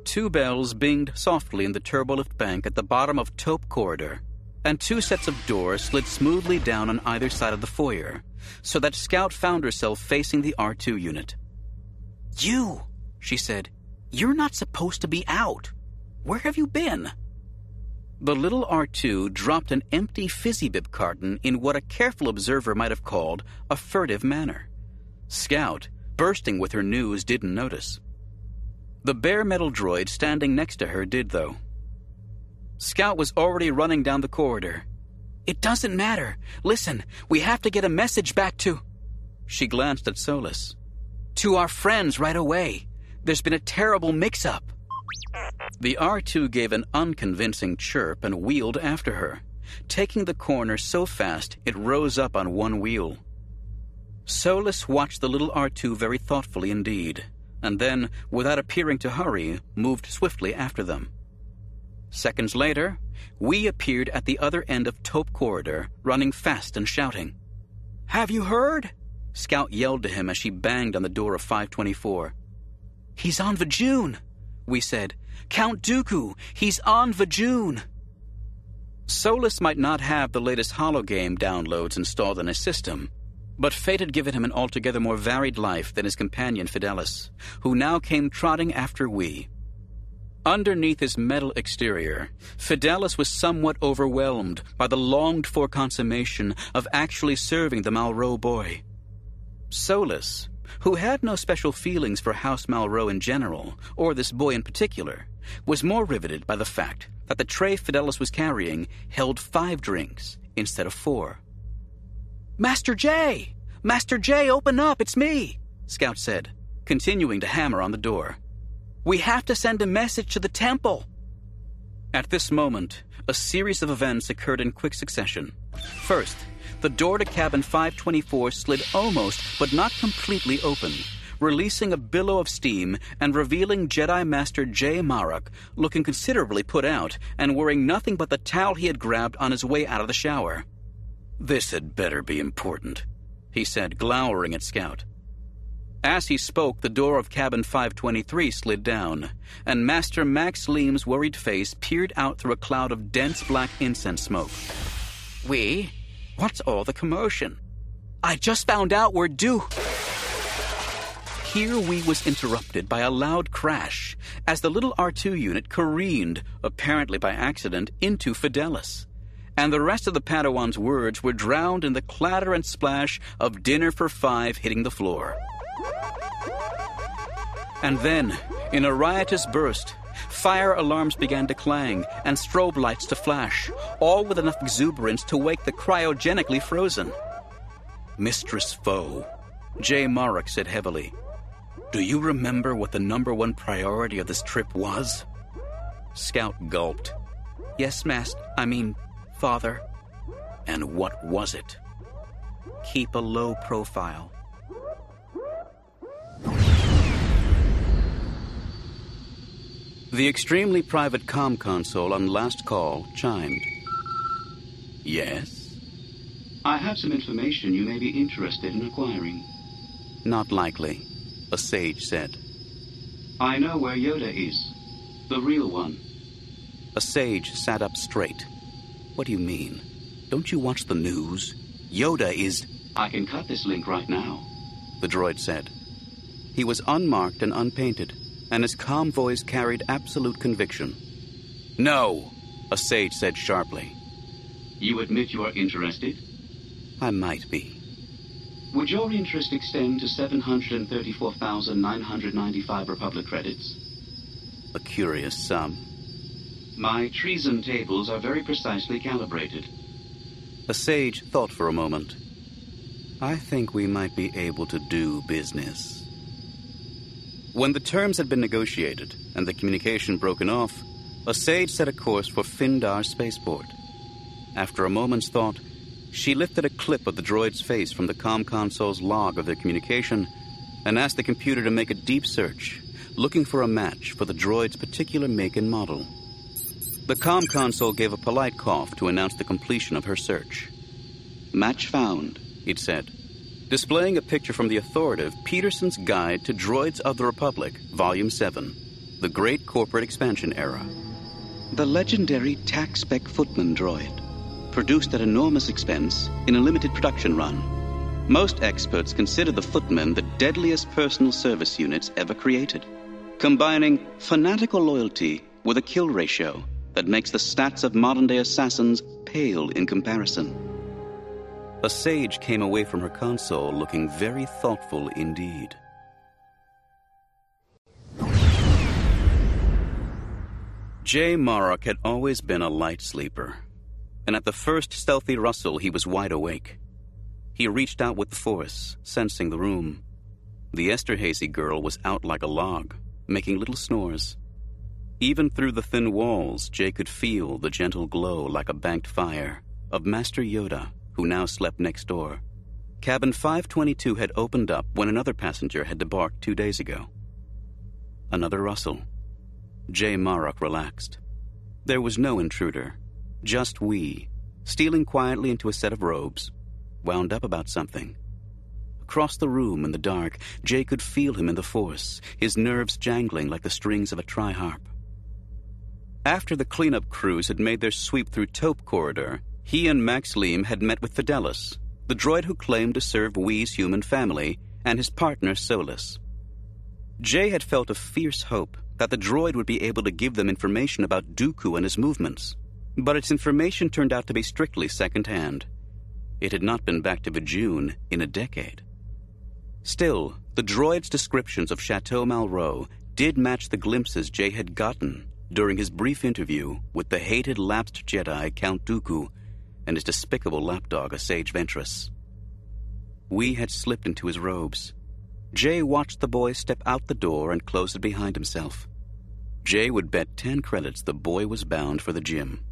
2 bells binged softly in the turbolift bank at the bottom of Taupe Corridor, and 2 sets of doors slid smoothly down on either side of the foyer, so that Scout found herself facing the R2 unit. "You," she said, "you're not supposed to be out. Where have you been?" The little R2 dropped an empty fizzy-bib carton in what a careful observer might have called a furtive manner. Scout, bursting with her news, didn't notice. The bare metal droid standing next to her did, though. Scout was already running down the corridor. "It doesn't matter. Listen, we have to get a message back to..." She glanced at Solus. "To our friends right away. There's been a terrible mix-up." The R2 gave an unconvincing chirp and wheeled after her, taking the corner so fast it rose up on one wheel. Solus watched the little R2 very thoughtfully indeed, and then, without appearing to hurry, moved swiftly after them. Seconds later, we appeared at the other end of Taupe Corridor, running fast and shouting. "Have you heard?" Scout yelled to him as she banged on the door of 524. "He's on Vajun," we said. "Count Dooku, he's on Vajun." Solus might not have the latest hologame downloads installed in his system, but fate had given him an altogether more varied life than his companion Fidelis, who now came trotting after we. Underneath his metal exterior, Fidelis was somewhat overwhelmed by the longed-for consummation of actually serving the Malraux boy. Solus, who had no special feelings for House Malraux in general, or this boy in particular, was more riveted by the fact that the tray Fidelis was carrying held 5 drinks instead of 4. "Master J! Master J, open up, it's me!" Scout said, continuing to hammer on the door. "We have to send a message to the temple." At this moment, a series of events occurred in quick succession. First, the door to cabin 524 slid almost, but not completely open, releasing a billow of steam and revealing Jedi Master J. Marok, looking considerably put out and wearing nothing but the towel he had grabbed on his way out of the shower. "This had better be important," he said, glowering at Scout. As he spoke, the door of cabin 523 slid down, and Master Max Leem's worried face peered out through a cloud of dense black incense smoke. "We? What's all the commotion?" "I just found out we're due..." Here we was interrupted by a loud crash as the little R2 unit careened, apparently by accident, into Fidelis, and the rest of the Padawan's words were drowned in the clatter and splash of dinner for 5 hitting the floor. And then, in a riotous burst, fire alarms began to clang and strobe lights to flash, all with enough exuberance to wake the cryogenically frozen. "Mistress Foe," J. Marok said heavily, "do you remember what the #1 priority of this trip was?" Scout gulped. "Yes, Father." "And what was it?" "Keep a low profile." The extremely private comm console on last call chimed. "Yes?" "I have some information you may be interested in acquiring." "Not likely," a sage said. "I know where Yoda is. The real one." A sage sat up straight. "What do you mean? Don't you watch the news? Yoda is..." "I can cut this link right now," the droid said. He was unmarked and unpainted, and his calm voice carried absolute conviction. "No," a sage said sharply. "You admit you are interested?" "I might be." "Would your interest extend to 734,995 Republic credits?" A curious sum. "My treason tables are very precisely calibrated." A sage thought for a moment. "I think we might be able to do business." When the terms had been negotiated and the communication broken off, a sage set a course for Findar spaceport. After a moment's thought, she lifted a clip of the droid's face from the comm console's log of their communication and asked the computer to make a deep search, looking for a match for the droid's particular make and model. The comm console gave a polite cough to announce the completion of her search. "Match found," it said, displaying a picture from the authoritative Peterson's Guide to Droids of the Republic, Volume 7, the great corporate expansion era. The legendary TAC-Spec Footman droid, produced at enormous expense in a limited production run. Most experts consider the Footman the deadliest personal service units ever created, combining fanatical loyalty with a kill ratio that makes the stats of modern-day assassins pale in comparison. A sage came away from her console looking very thoughtful indeed. Jay Marok had always been a light sleeper, and at the first stealthy rustle he was wide awake. He reached out with the force, sensing the room. The Esterhazy girl was out like a log, making little snores. Even through the thin walls, Jay could feel the gentle glow like a banked fire of Master Yoda, who now slept next door. Cabin 522 had opened up when another passenger had debarked 2 days ago. Another rustle. Jay Marok relaxed. There was no intruder, just we, stealing quietly into a set of robes, wound up about something. Across the room in the dark, Jay could feel him in the force, his nerves jangling like the strings of a tri-harp. After the cleanup crews had made their sweep through Taupe Corridor, he and Max Leem had met with Fidelis, the droid who claimed to serve Wee's human family, and his partner Solus. Jay had felt a fierce hope that the droid would be able to give them information about Dooku and his movements, but its information turned out to be strictly second-hand. It had not been back to Vijun in a decade. Still, the droid's descriptions of Chateau Malraux did match the glimpses Jay had gotten during his brief interview with the hated lapsed Jedi Count Dooku and his despicable lapdog Asajj Ventress. Wee had slipped into his robes. Jay watched the boy step out the door and close it behind himself. Jay would bet 10 credits the boy was bound for the gym.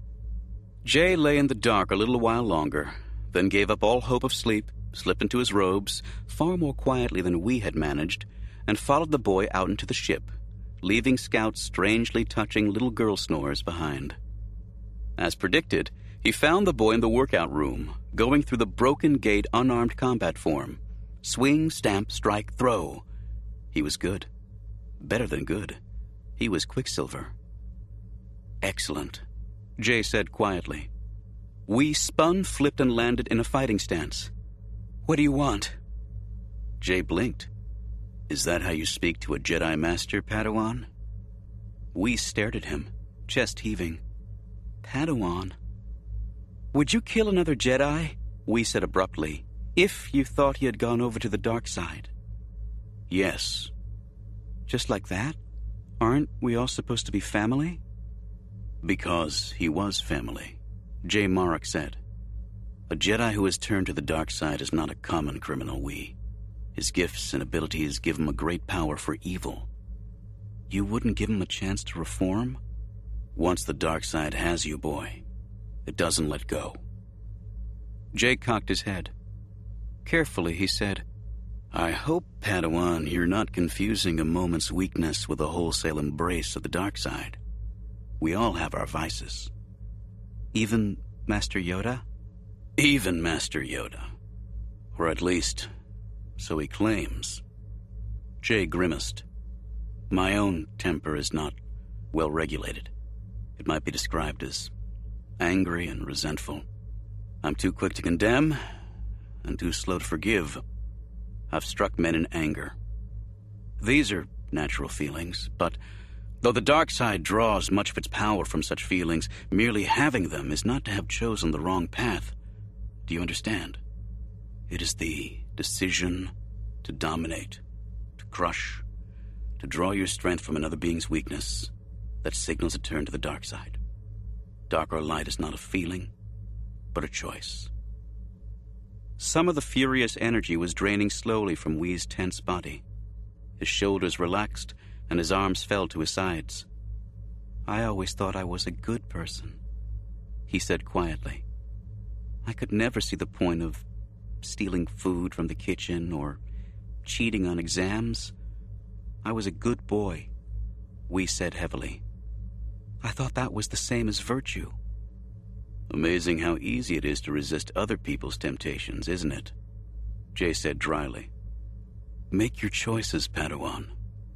Jay lay in the dark a little while longer, then gave up all hope of sleep, slipped into his robes, far more quietly than Wee had managed, and followed the boy out into the ship, leaving Scout's strangely touching little girl snores behind. As predicted, he found the boy in the workout room, going through the broken gate unarmed combat form. Swing, stamp, strike, throw. He was good. Better than good. He was Quicksilver. Excellent, Jay said quietly. Wee spun, flipped, and landed in a fighting stance. What do you want? Jay blinked. Is that how you speak to a Jedi Master, Padawan? Wee stared at him, chest heaving. Padawan? Would you kill another Jedi? Wee said abruptly. If you thought he had gone over to the dark side. Yes. Just like that? Aren't we all supposed to be family? Because he was family, Jay Marok said. A Jedi who has turned to the dark side is not a common criminal, Wee. His gifts and abilities give him a great power for evil. You wouldn't give him a chance to reform? Once the dark side has you, boy, it doesn't let go. Jay cocked his head. Carefully, he said, I hope, Padawan, you're not confusing a moment's weakness with a wholesale embrace of the dark side. We all have our vices. Even Master Yoda? Even Master Yoda. Or at least, so he claims. Jay grimaced. My own temper is not well regulated. It might be described as angry and resentful. I'm too quick to condemn and too slow to forgive. I've struck men in anger. These are natural feelings, but though the dark side draws much of its power from such feelings, merely having them is not to have chosen the wrong path. Do you understand? It is the decision to dominate, to crush, to draw your strength from another being's weakness that signals a turn to the dark side. Dark or light is not a feeling, but a choice. Some of the furious energy was draining slowly from Wee's tense body. His shoulders relaxed, and his arms fell to his sides. I always thought I was a good person, he said quietly. I could never see the point of stealing food from the kitchen or cheating on exams. I was a good boy, Wee said heavily. I thought that was the same as virtue. Amazing how easy it is to resist other people's temptations, isn't it? Jay said dryly. Make your choices, Padawan.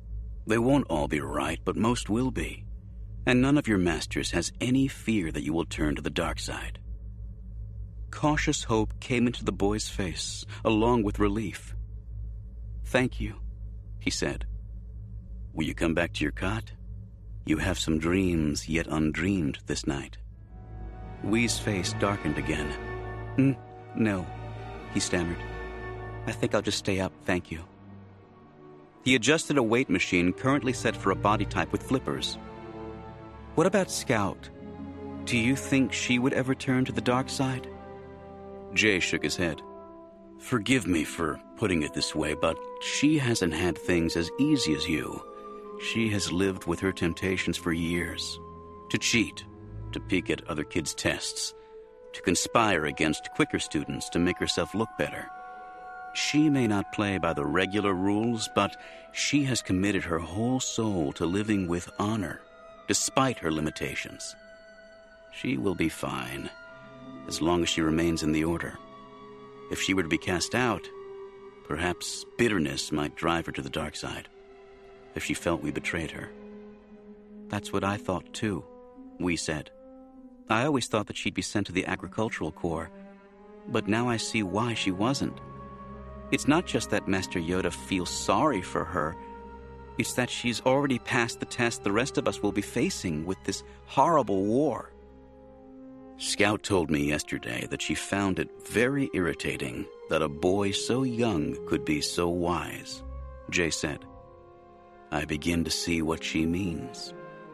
They won't all be right, but most will be. And none of your masters has any fear that you will turn to the dark side. Cautious hope came into the boy's face, along with relief. "Thank you," he said. "Will you come back to your cot? You have some dreams yet undreamed this night." Wee's face darkened again. No, he stammered. "I think I'll just stay up, thank you." He adjusted a weight machine currently set for a body type with flippers. "What about Scout? Do you think she would ever turn to the dark side?" Jay shook his head. "Forgive me for putting it this way, but she hasn't had things as easy as you. She has lived with her temptations for years. To cheat, to peek at other kids' tests, to conspire against quicker students to make herself look better. She may not play by the regular rules, but she has committed her whole soul to living with honor, despite her limitations. She will be fine, as long as she remains in the order. If she were to be cast out, perhaps bitterness might drive her to the dark side, if she felt we betrayed her." "That's what I thought, too," Wee said. "I always thought that she'd be sent to the agricultural corps, but now I see why she wasn't. It's not just that Master Yoda feels sorry for her. It's that she's already passed the test the rest of us will be facing with this horrible war." "Scout told me yesterday that she found it very irritating that a boy so young could be so wise," Jay said. "I begin to see what she means."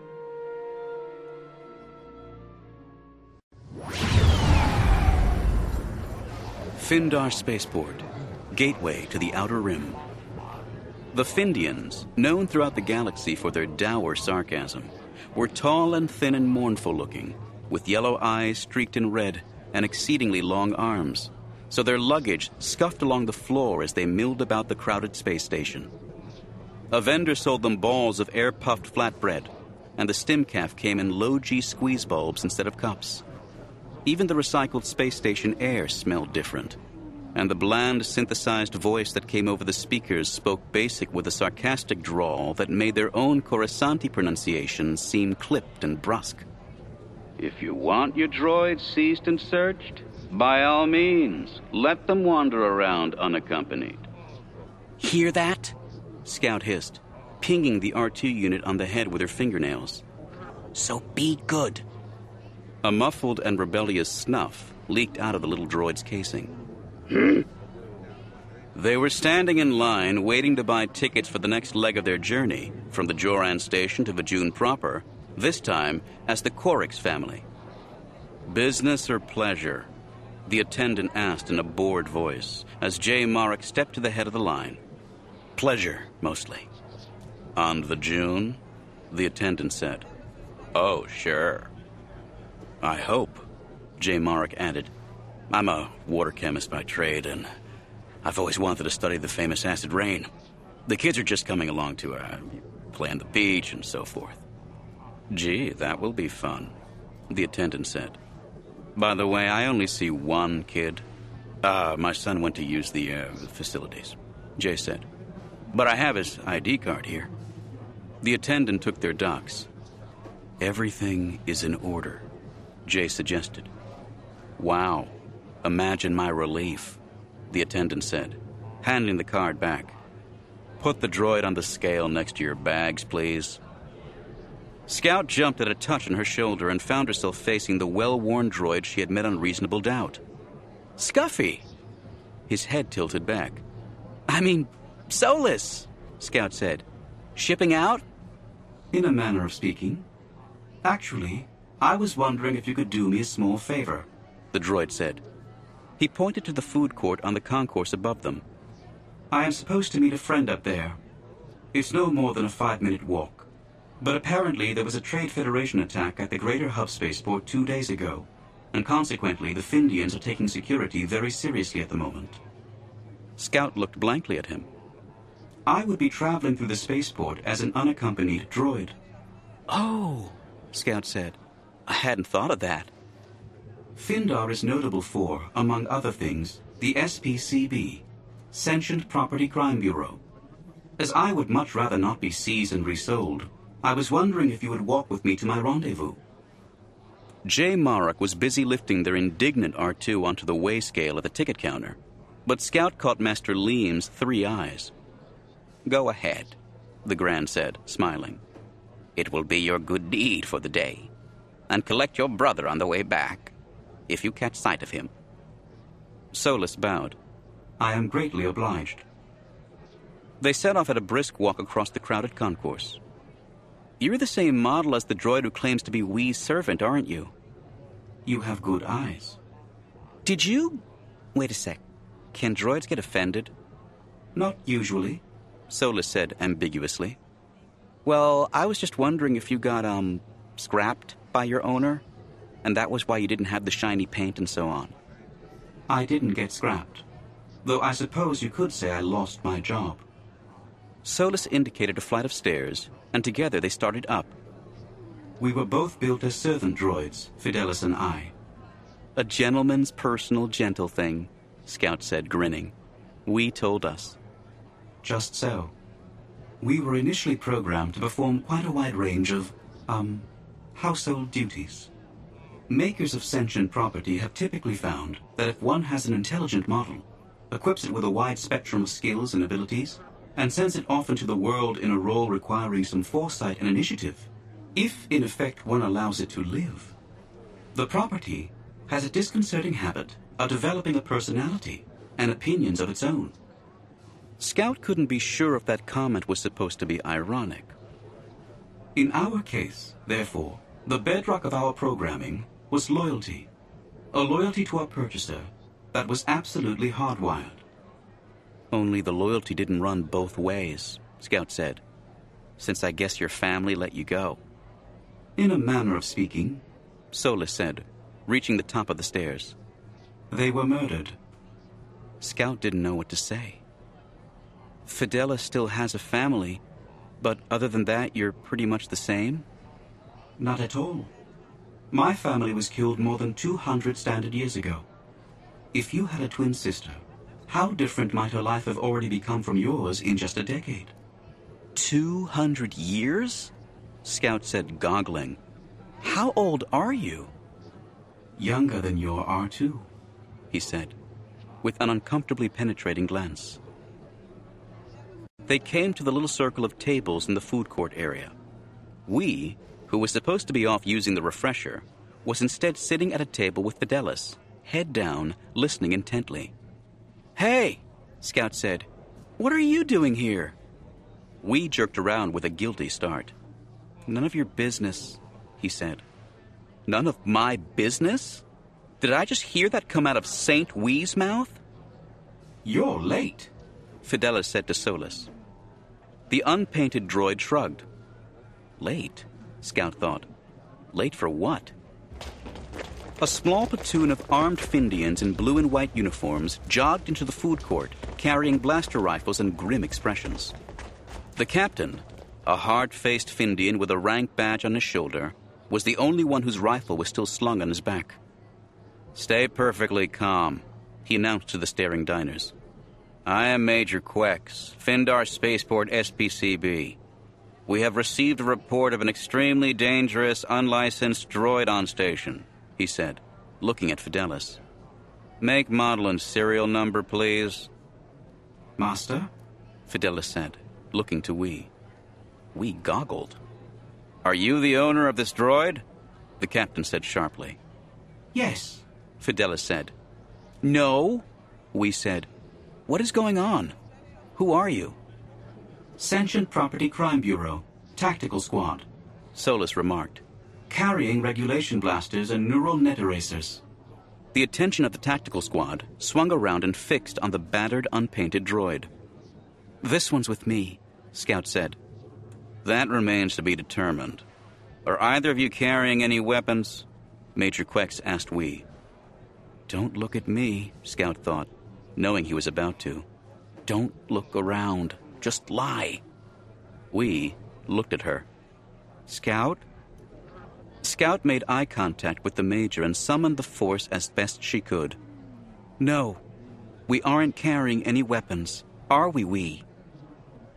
Findar Spaceport, gateway to the Outer Rim. The Findians, known throughout the galaxy for their dour sarcasm, were tall and thin and mournful-looking, with yellow eyes streaked in red and exceedingly long arms, so their luggage scuffed along the floor as they milled about the crowded space station. A vendor sold them balls of air-puffed flatbread, and the stimcaf came in low-G squeeze bulbs instead of cups. Even the recycled space station air smelled different, and the bland, synthesized voice that came over the speakers spoke basic with a sarcastic drawl that made their own Coruscanti pronunciation seem clipped and brusque. "If you want your droids seized and searched, by all means, let them wander around unaccompanied." "Hear that?" Scout hissed, pinging the R2 unit on the head with her fingernails. "So be good." A muffled and rebellious snuff leaked out of the little droid's casing. They were standing in line, waiting to buy tickets for the next leg of their journey, from the Joran station to Vajun proper, this time as the Korix family. "Business or pleasure?" the attendant asked in a bored voice, as J. Marek stepped to the head of the line. "Pleasure, mostly." "On Vajun?" the attendant said. "Oh, sure." "I hope," J. Marek added. "I'm a water chemist by trade, and I've always wanted to study the famous acid rain. The kids are just coming along to play on the beach and so forth." "Gee, that will be fun," the attendant said. "By the way, I only see one kid. My son went to use the facilities," Jay said. "But I have his ID card here." The attendant took their docs. "Everything is in order," Jay suggested. "Wow, imagine my relief," the attendant said, handing the card back. "Put the droid on the scale next to your bags, please." Scout jumped at a touch on her shoulder and found herself facing the well-worn droid she had met on Reasonable Doubt. "Scuffy!" His head tilted back. "I mean, Solus," Scout said. "Shipping out?" "In a manner of speaking. Actually, I was wondering if you could do me a small favor," the droid said. He pointed to the food court on the concourse above them. "I am supposed to meet a friend up there. It's no more than a 5-minute walk. But apparently there was a Trade Federation attack at the Greater Hub Spaceport 2 days ago, and consequently the Findians are taking security very seriously at the moment." Scout looked blankly at him. "I would be traveling through the spaceport as an unaccompanied droid." "Oh," Scout said. "I hadn't thought of that." "Findar is notable for, among other things, the SPCB, Sentient Property Crime Bureau. As I would much rather not be seized and resold, I was wondering if you would walk with me to my rendezvous. Jay Marek was busy lifting their indignant R2 onto the weigh scale at the ticket counter, but Scout caught Master Liam's 3 eyes. "Go ahead," the Grand said, smiling. "It will be your good deed for the day. And collect your brother on the way back, if you catch sight of him." Solus bowed. "I am greatly obliged." They set off at a brisk walk across the crowded concourse. "You're the same model as the droid who claims to be Wee's servant, aren't you?" "You have good eyes." "Did you... Wait a sec. Can droids get offended?" "Not usually," Solus said ambiguously. "Well, I was just wondering if you got, scrapped by your owner, and that was why you didn't have the shiny paint and so on." "I didn't get scrapped, though I suppose you could say I lost my job." Solus indicated a flight of stairs, and together they started up. "We were both built as servant droids, Fidelis and I." "A gentleman's personal gentle thing," Scout said, grinning. "We told us." "Just so. We were initially programmed to perform quite a wide range of, household duties. Makers of sentient property have typically found that if one has an intelligent model, equips it with a wide spectrum of skills and abilities, and sends it off into the world in a role requiring some foresight and initiative, if in effect one allows it to live, the property has a disconcerting habit of developing a personality and opinions of its own." Scout couldn't be sure if that comment was supposed to be ironic. "In our case, therefore, the bedrock of our programming was loyalty. A loyalty to our purchaser that was absolutely hardwired." "Only the loyalty didn't run both ways," Scout said, "since I guess your family let you go." "In a manner of speaking," Solus said, reaching the top of the stairs. "They were murdered." Scout didn't know what to say. "Fidela still has a family, but other than that, you're pretty much the same?" "Not at all. My family was killed more than 200 standard years ago. If you had a twin sister, how different might her life have already become from yours in just a decade?" 200 years? Scout said, goggling. "How old are you?" "Younger than your R2, he said, with an uncomfortably penetrating glance. They came to the little circle of tables in the food court area. Wee, who was supposed to be off using the refresher, was instead sitting at a table with Fidelis, head down, listening intently. "Hey," Scout said, "what are you doing here?" Wee jerked around with a guilty start. "None of your business," he said. "None of my business? Did I just hear that come out of Saint Wee's mouth?" "You're late," Fidelis said to Solus. The unpainted droid shrugged. Late, Scout thought. Late for what? A small platoon of armed Findians in blue and white uniforms jogged into the food court, carrying blaster rifles and grim expressions. The captain, a hard-faced Findian with a rank badge on his shoulder, was the only one whose rifle was still slung on his back. "Stay perfectly calm," he announced to the staring diners. "I am Major Quex, Findar Spaceport SPCB. We have received a report of an extremely dangerous, unlicensed droid on station," he said, looking at Fidelis. "Make, model, and serial number, please." "Master?" Fidelis said, looking to Wee. Wee goggled. "Are you the owner of this droid?" the captain said sharply. "Yes," Fidelis said. "No," Wee said. "What is going on? Who are you?" "Sentient Property Crime Bureau, Tactical Squad," Solus remarked. "Carrying regulation blasters and neural net erasers." The attention of the tactical squad swung around and fixed on the battered, unpainted droid. "This one's with me," Scout said. "That remains to be determined. Are either of you carrying any weapons?" Major Quex asked Wee. "Don't look at me," Scout thought, knowing he was about to. "Don't look around. Just lie." Wee looked at her. "Scout?" Scout made eye contact with the Major and summoned the Force as best she could. "No, we aren't carrying any weapons, are we, Wee?"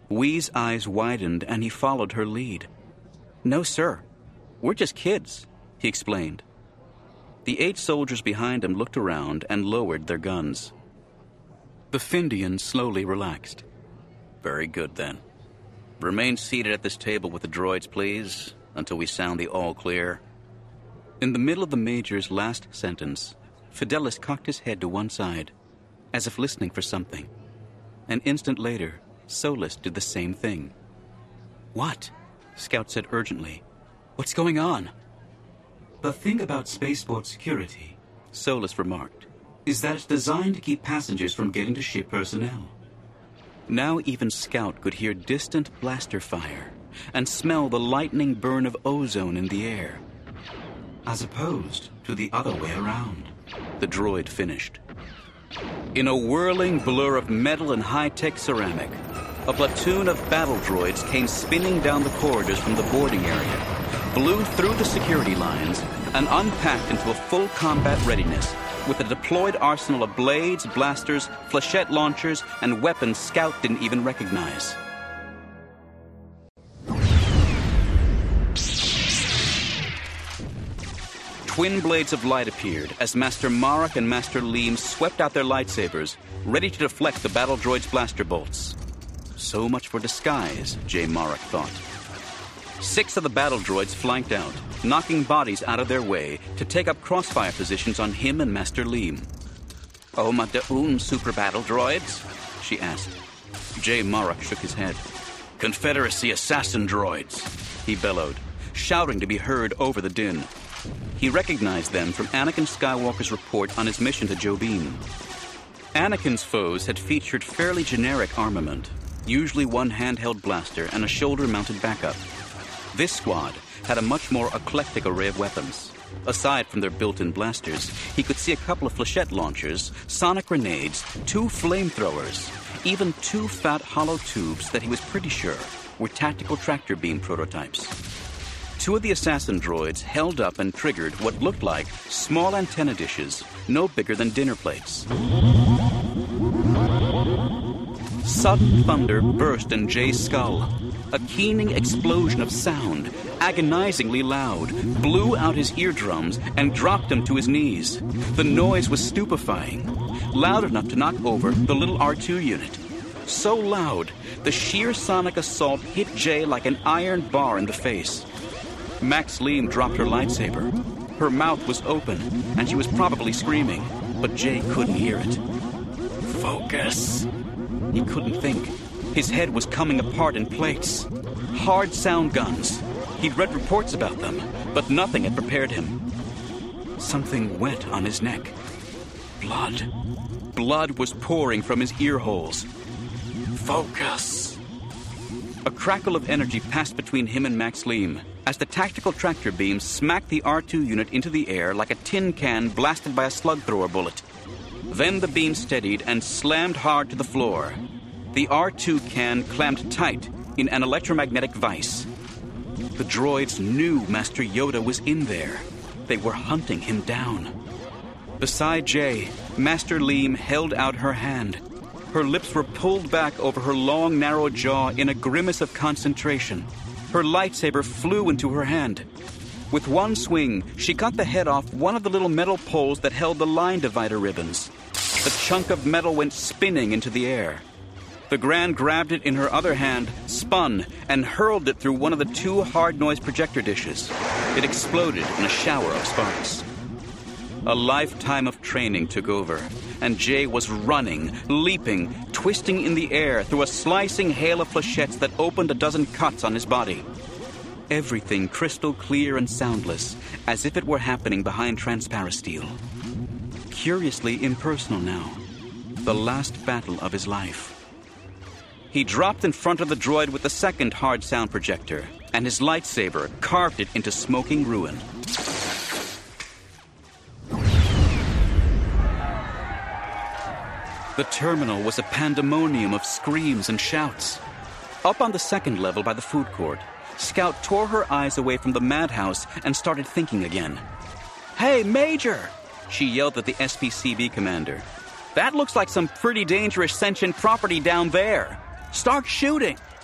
Wee's eyes widened and he followed her lead. "No, sir. We're just kids," he explained. The 8 soldiers behind him looked around and lowered their guns. The Findian slowly relaxed. "Very good, then. Remain seated at this table with the droids, please, until we sound the all clear." In the middle of the Major's last sentence, Fidelis cocked his head to one side, as if listening for something. An instant later, Solus did the same thing. "What?" Scout said urgently. "What's going on?" "The thing about spaceport security," Solus remarked, "is that it's designed to keep passengers from getting to ship personnel." Now even Scout could hear distant blaster fire and smell the lightning burn of ozone in the air. "As opposed to the other way around," the droid finished. In a whirling blur of metal and high-tech ceramic, a platoon of battle droids came spinning down the corridors from the boarding area, blew through the security lines, and unpacked into a full combat readiness with a deployed arsenal of blades, blasters, flechette launchers, and weapons Scout didn't even recognize. Twin blades of light appeared as Master Marek and Master Leem swept out their lightsabers, ready to deflect the battle droid's blaster bolts. So much for disguise, J. Marek thought. 6 of the battle droids flanked out, knocking bodies out of their way to take up crossfire positions on him and Master Leem. "Oma Da'un super battle droids?" she asked. J. Marek shook his head. "Confederacy assassin droids," he bellowed, shouting to be heard over the din. He recognized them from Anakin Skywalker's report on his mission to Jobeen. Anakin's foes had featured fairly generic armament, usually one handheld blaster and a shoulder-mounted backup. This squad had a much more eclectic array of weapons. Aside from their built-in blasters, he could see a couple of flechette launchers, sonic grenades, 2 flamethrowers, even 2 fat hollow tubes that he was pretty sure were tactical tractor beam prototypes. 2 of the assassin droids held up and triggered what looked like small antenna dishes, no bigger than dinner plates. Sudden thunder burst in Jay's skull. A keening explosion of sound, agonizingly loud, blew out his eardrums and dropped him to his knees. The noise was stupefying, loud enough to knock over the little R2 unit. So loud, the sheer sonic assault hit Jay like an iron bar in the face. Max Leem dropped her lightsaber. Her mouth was open, and she was probably screaming, but Jay couldn't hear it. "Focus." He couldn't think. His head was coming apart in plates. Hard sound guns. He'd read reports about them, but nothing had prepared him. Something wet on his neck. Blood. Blood was pouring from his ear holes. "Focus." A crackle of energy passed between him and Max Leem as the tactical tractor beam smacked the R2 unit into the air like a tin can blasted by a slug thrower bullet. Then the beam steadied and slammed hard to the floor. The R2 can clamped tight in an electromagnetic vise. The droids knew Master Yoda was in there. They were hunting him down. Beside Jay, Master Leem held out her hand. Her lips were pulled back over her long, narrow jaw in a grimace of concentration. Her lightsaber flew into her hand. With one swing, she cut the head off one of the little metal poles that held the line divider ribbons. The chunk of metal went spinning into the air. The Grand grabbed it in her other hand, spun, and hurled it through one of the 2 hard-noise projector dishes. It exploded in a shower of sparks. A lifetime of training took over, and Jay was running, leaping, twisting in the air through a slicing hail of flechettes that opened a dozen cuts on his body. Everything crystal clear and soundless, as if it were happening behind transparasteel. Curiously impersonal now. The last battle of his life. He dropped in front of the droid with the second hard sound projector, and his lightsaber carved it into smoking ruin. The terminal was a pandemonium of screams and shouts. Up on the second level by the food court, Scout tore her eyes away from the madhouse and started thinking again. "Hey, Major!" she yelled at the SPCB commander. "That looks like some pretty dangerous sentient property down there. Start shooting!"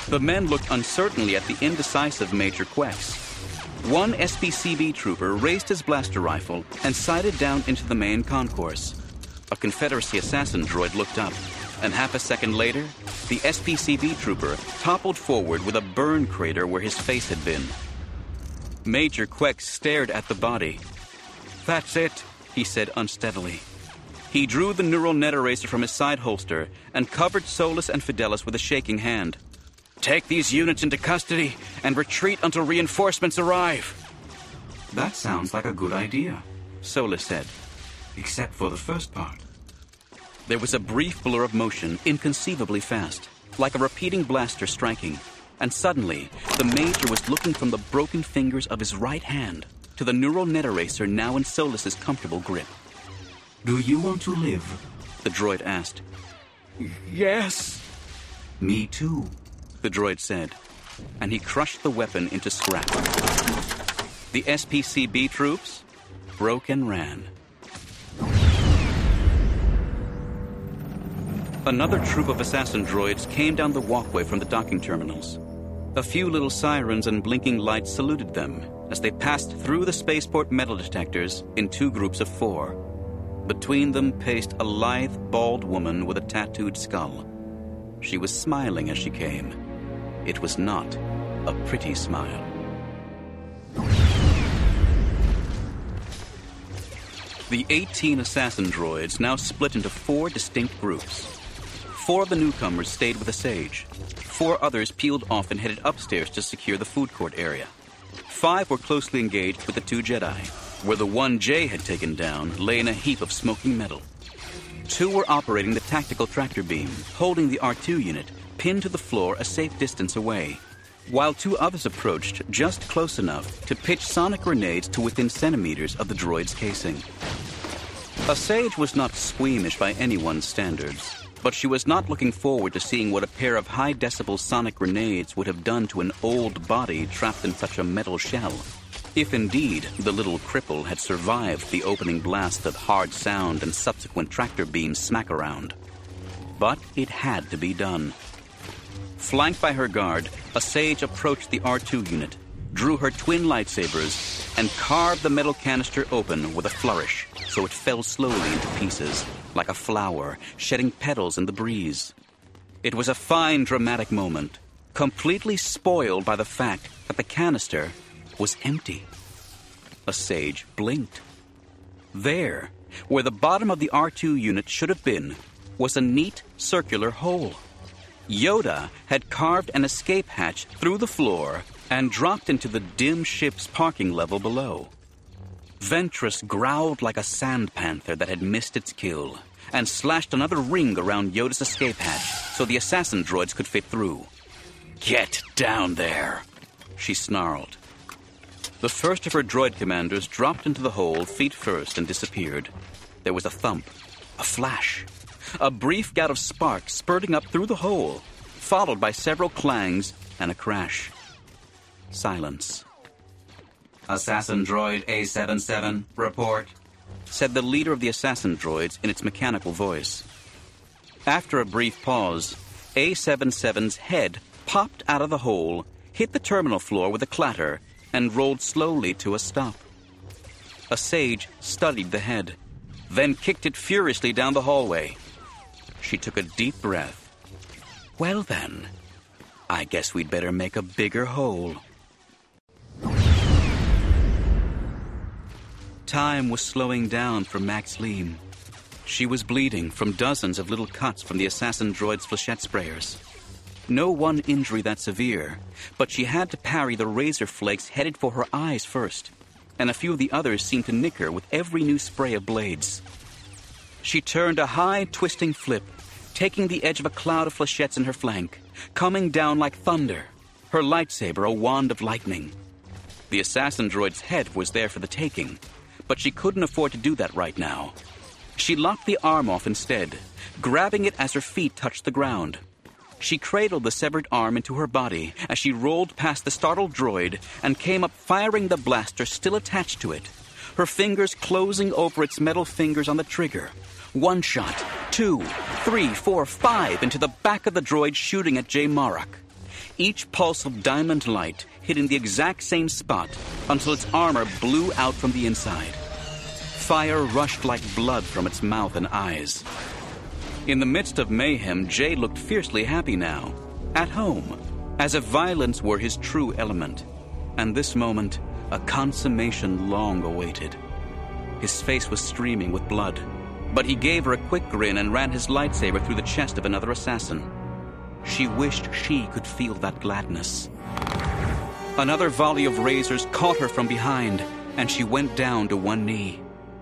The men looked uncertainly at the indecisive Major Quex. One SPCB trooper raised his blaster rifle and sighted down into the main concourse. A Confederacy assassin droid looked up, and half a second later, the SPCB trooper toppled forward with a burn crater where his face had been. Major Quex stared at the body. "That's it," he said unsteadily. He drew the neural net eraser from his side holster and covered Solus and Fidelis with a shaking hand. "Take these units into custody and retreat until reinforcements arrive." That sounds like a good idea, Solus said. except for the first part. There was a brief blur of motion, inconceivably fast, like a repeating blaster striking. And suddenly, the Major was looking from the broken fingers of his right hand to the neural net eraser now in Solus's comfortable grip. Do you want to live? The droid asked. "Yes." Me too, the droid said, and he crushed the weapon into scrap. The SPCB troops broke and ran. Another troop of assassin droids came down the walkway from the docking terminals. A few little sirens and blinking lights saluted them as they passed through the spaceport metal detectors in 2 groups of 4. Between them paced a lithe, bald woman with a tattooed skull. She was smiling as she came. It was not a pretty smile. The 18 assassin droids now split into 4 distinct groups. 4 of the newcomers stayed with the Sage. 4 others peeled off and headed upstairs to secure the food court area. 5 were closely engaged with the 2 Jedi, where the one Jay had taken down lay in a heap of smoking metal. 2 were operating the tactical tractor beam, holding the R2 unit pinned to the floor a safe distance away, while 2 others approached just close enough to pitch sonic grenades to within centimeters of the droid's casing. A Sage was not squeamish by anyone's standards, but she was not looking forward to seeing what a pair of high-decibel sonic grenades would have done to an old body trapped in such a metal shell. If indeed the little cripple had survived the opening blast of hard sound and subsequent tractor beam smack-around. But it had to be done. Flanked by her guard, a Sage approached the R2 unit, drew her twin lightsabers, and carved the metal canister open with a flourish so it fell slowly into pieces, like a flower shedding petals in the breeze. It was a fine, dramatic moment, completely spoiled by the fact that the canister was empty. A Sage blinked. There, where the bottom of the R2 unit should have been, was a neat circular hole. Yoda had carved an escape hatch through the floor and dropped into the dim ship's parking level below. Ventress growled like a sand panther that had missed its kill and slashed another ring around Yoda's escape hatch so the assassin droids could fit through. "Get down there," she snarled. The first of her droid commanders dropped into the hole feet first and disappeared. There was a thump, a flash, a brief gout of sparks spurting up through the hole, followed by several clangs and a crash. Silence. Assassin droid A77, report, said the leader of the assassin droids in its mechanical voice. After a brief pause, A77's head popped out of the hole, hit the terminal floor with a clatter, and rolled slowly to a stop. A Sage studied the head, then kicked it furiously down the hallway. She took a deep breath. "Well then, I guess we'd better make a bigger hole." Time was slowing down for Max Leem. She was bleeding from dozens of little cuts from the assassin droid's flechette sprayers. No one injury that severe, but she had to parry the razor flakes headed for her eyes first, and a few of the others seemed to nick her with every new spray of blades. She turned a high, twisting flip, taking the edge of a cloud of flechettes in her flank, coming down like thunder, her lightsaber a wand of lightning. The assassin droid's head was there for the taking, but she couldn't afford to do that right now. She lopped the arm off instead, grabbing it as her feet touched the ground. She cradled the severed arm into her body as she rolled past the startled droid and came up firing the blaster still attached to it, her fingers closing over its metal fingers on the trigger. 1 shot, 2, 3, 4, 5 into the back of the droid shooting at Jay Marok. each pulse of diamond light hitting the exact same spot until its armor blew out from the inside. Fire rushed like blood from its mouth and eyes. In the midst of mayhem, Jay looked fiercely happy now, at home, as if violence were his true element. And this moment, a consummation long awaited. His face was streaming with blood, but he gave her a quick grin and ran his lightsaber through the chest of another assassin. She wished she could feel that gladness. Another volley of razors caught her from behind, and she went down to one knee.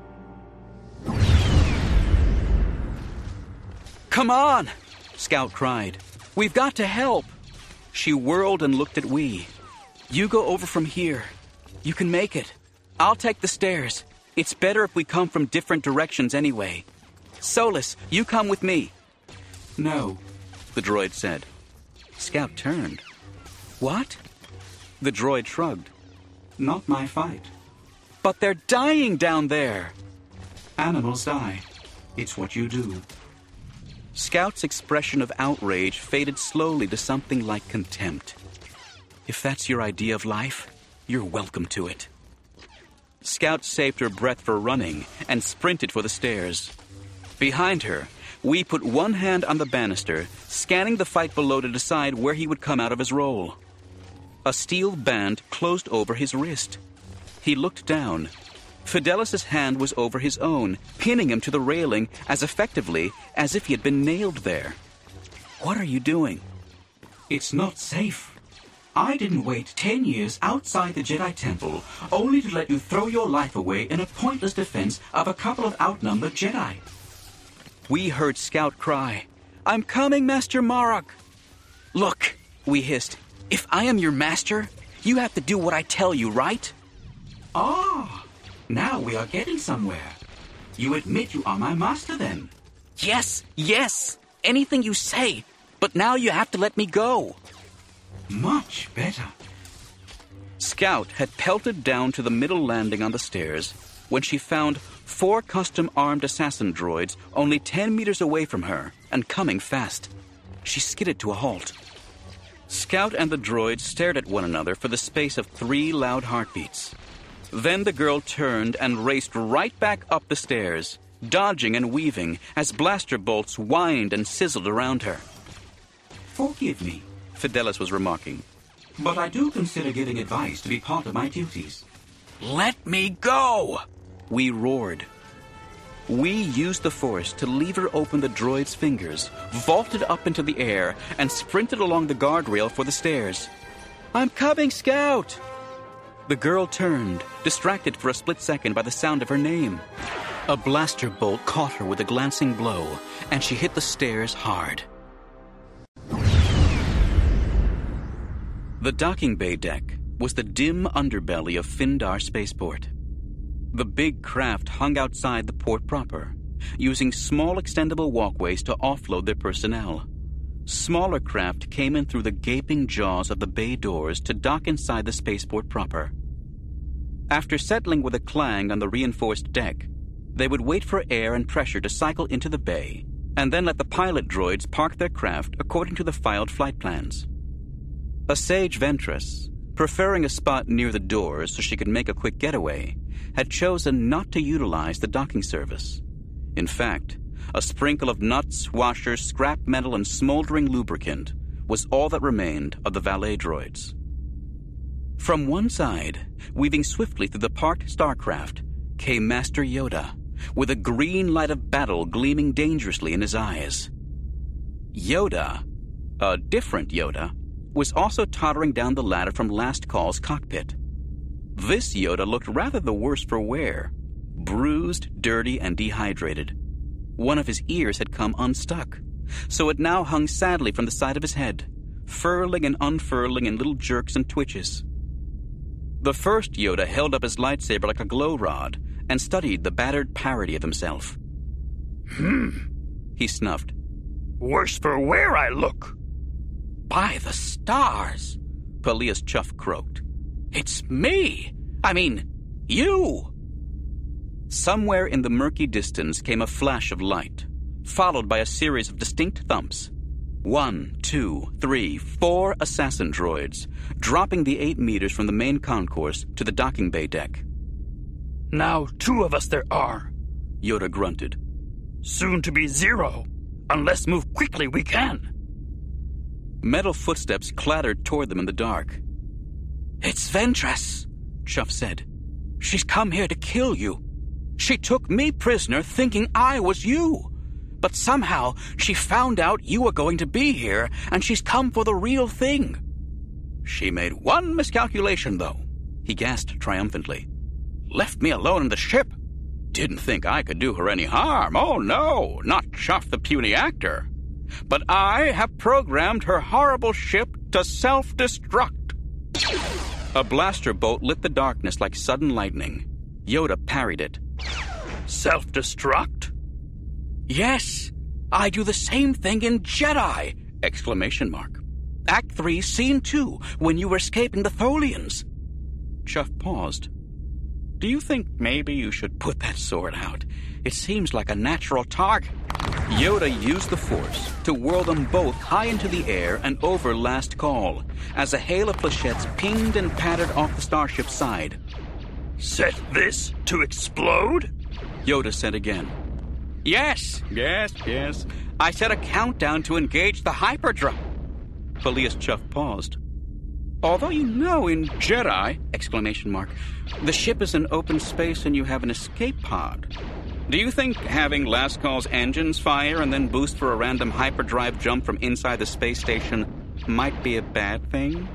"Come on!" Scout cried. "We've got to help!" She whirled and looked at Wee. "You go over from here. You can make it. I'll take the stairs. It's better if we come from different directions anyway. Solus, you come with me." "No," the droid said. Scout turned. "What?" The droid shrugged. "Not my fight." "But they're dying down there." "Animals die. It's what you do." Scout's expression of outrage faded slowly to something like contempt. "If that's your idea of life, you're welcome to it." Scout saved her breath for running and sprinted for the stairs. Behind her, Wee put one hand on the banister, scanning the fight below to decide where he would come out of his role. A steel band closed over his wrist. He looked down. Fidelis' hand was over his own, pinning him to the railing as effectively as if he had been nailed there. "What are you doing?" "It's not safe. I didn't wait 10 years outside the Jedi Temple only to let you throw your life away in a pointless defense of a couple of outnumbered Jedi." We heard Scout cry, "I'm coming, Master Marok." "Look," we hissed, "if I am your master, you have to do what I tell you, right?" "Ah, now we are getting somewhere. You admit you are my master, then?" Yes, anything you say, but now you have to let me go." "Much better." Scout had pelted down to the middle landing on the stairs when she found 4 custom-armed assassin droids only 10 meters away from her and coming fast. She skidded to a halt. Scout and the droids stared at one another for the space of 3 loud heartbeats. Then the girl turned and raced right back up the stairs, dodging and weaving as blaster bolts whined and sizzled around her. "Forgive me," Fidelis was remarking, "but I do consider giving advice to be part of my duties." "Let me go!" we roared. We used the Force to lever open the droid's fingers, vaulted up into the air, and sprinted along the guardrail for the stairs. "I'm coming, Scout!" The girl turned, distracted for a split second by the sound of her name. A blaster bolt caught her with a glancing blow, and she hit the stairs hard. The docking bay deck was the dim underbelly of Findar Spaceport. The big craft hung outside the port proper, using small extendable walkways to offload their personnel. Smaller craft came in through the gaping jaws of the bay doors to dock inside the spaceport proper. After settling with a clang on the reinforced deck, they would wait for air and pressure to cycle into the bay, and then let the pilot droids park their craft according to the filed flight plans. A sage Ventress, preferring a spot near the doors so she could make a quick getaway, had chosen not to utilize the docking service. In fact, a sprinkle of nuts, washers, scrap metal, and smoldering lubricant was all that remained of the valet droids. From one side, weaving swiftly through the parked starcraft, came Master Yoda, with a green light of battle gleaming dangerously in his eyes. Yoda, a different Yoda, was also tottering down the ladder from Last Call's cockpit. This Yoda looked rather the worse for wear, bruised, dirty, and dehydrated. One of his ears had come unstuck, so it now hung sadly from the side of his head, furling and unfurling in little jerks and twitches. The first Yoda held up his lightsaber like a glow rod and studied the battered parody of himself. He snuffed. "Worse for wear I look." "By the stars," Pelias Chuff croaked. "It's me! I mean, you!" Somewhere in the murky distance came a flash of light, followed by a series of distinct thumps. 1, 2, 3, 4 assassin droids, dropping the 8 meters from the main concourse to the docking bay deck. "Now 2 of us there are," Yoda grunted. "Soon to be 0. Unless move quickly we can." Metal footsteps clattered toward them in the dark. "It's Ventress," Chuff said. "She's come here to kill you. She took me prisoner thinking I was you. But somehow she found out you were going to be here, and she's come for the real thing." "She made one miscalculation, though," he gasped triumphantly. "Left me alone in the ship. Didn't think I could do her any harm. Oh, no, not Chuff the puny actor. But I have programmed her horrible ship to self-destruct." A blaster bolt lit the darkness like sudden lightning. Yoda parried it. "Self-destruct?" "Yes, I do the same thing in Jedi!" Exclamation mark. "Act 3, Scene 2, when you were escaping the Tholians." Chuff paused. "Do you think maybe you should put that sword out? It seems like a natural target." Yoda used the Force to whirl them both high into the air and over Last Call, as a hail of flechettes pinged and pattered off the starship's side. "Set this to explode?" Yoda said again. Yes. I set a countdown to engage the hyperdrive." Phileas Chuff paused. "Although you know in Jedi, exclamation mark, the ship is in open space and you have an escape pod. Do you think having Last Call's engines fire and then boost for a random hyperdrive jump from inside the space station might be a bad thing?"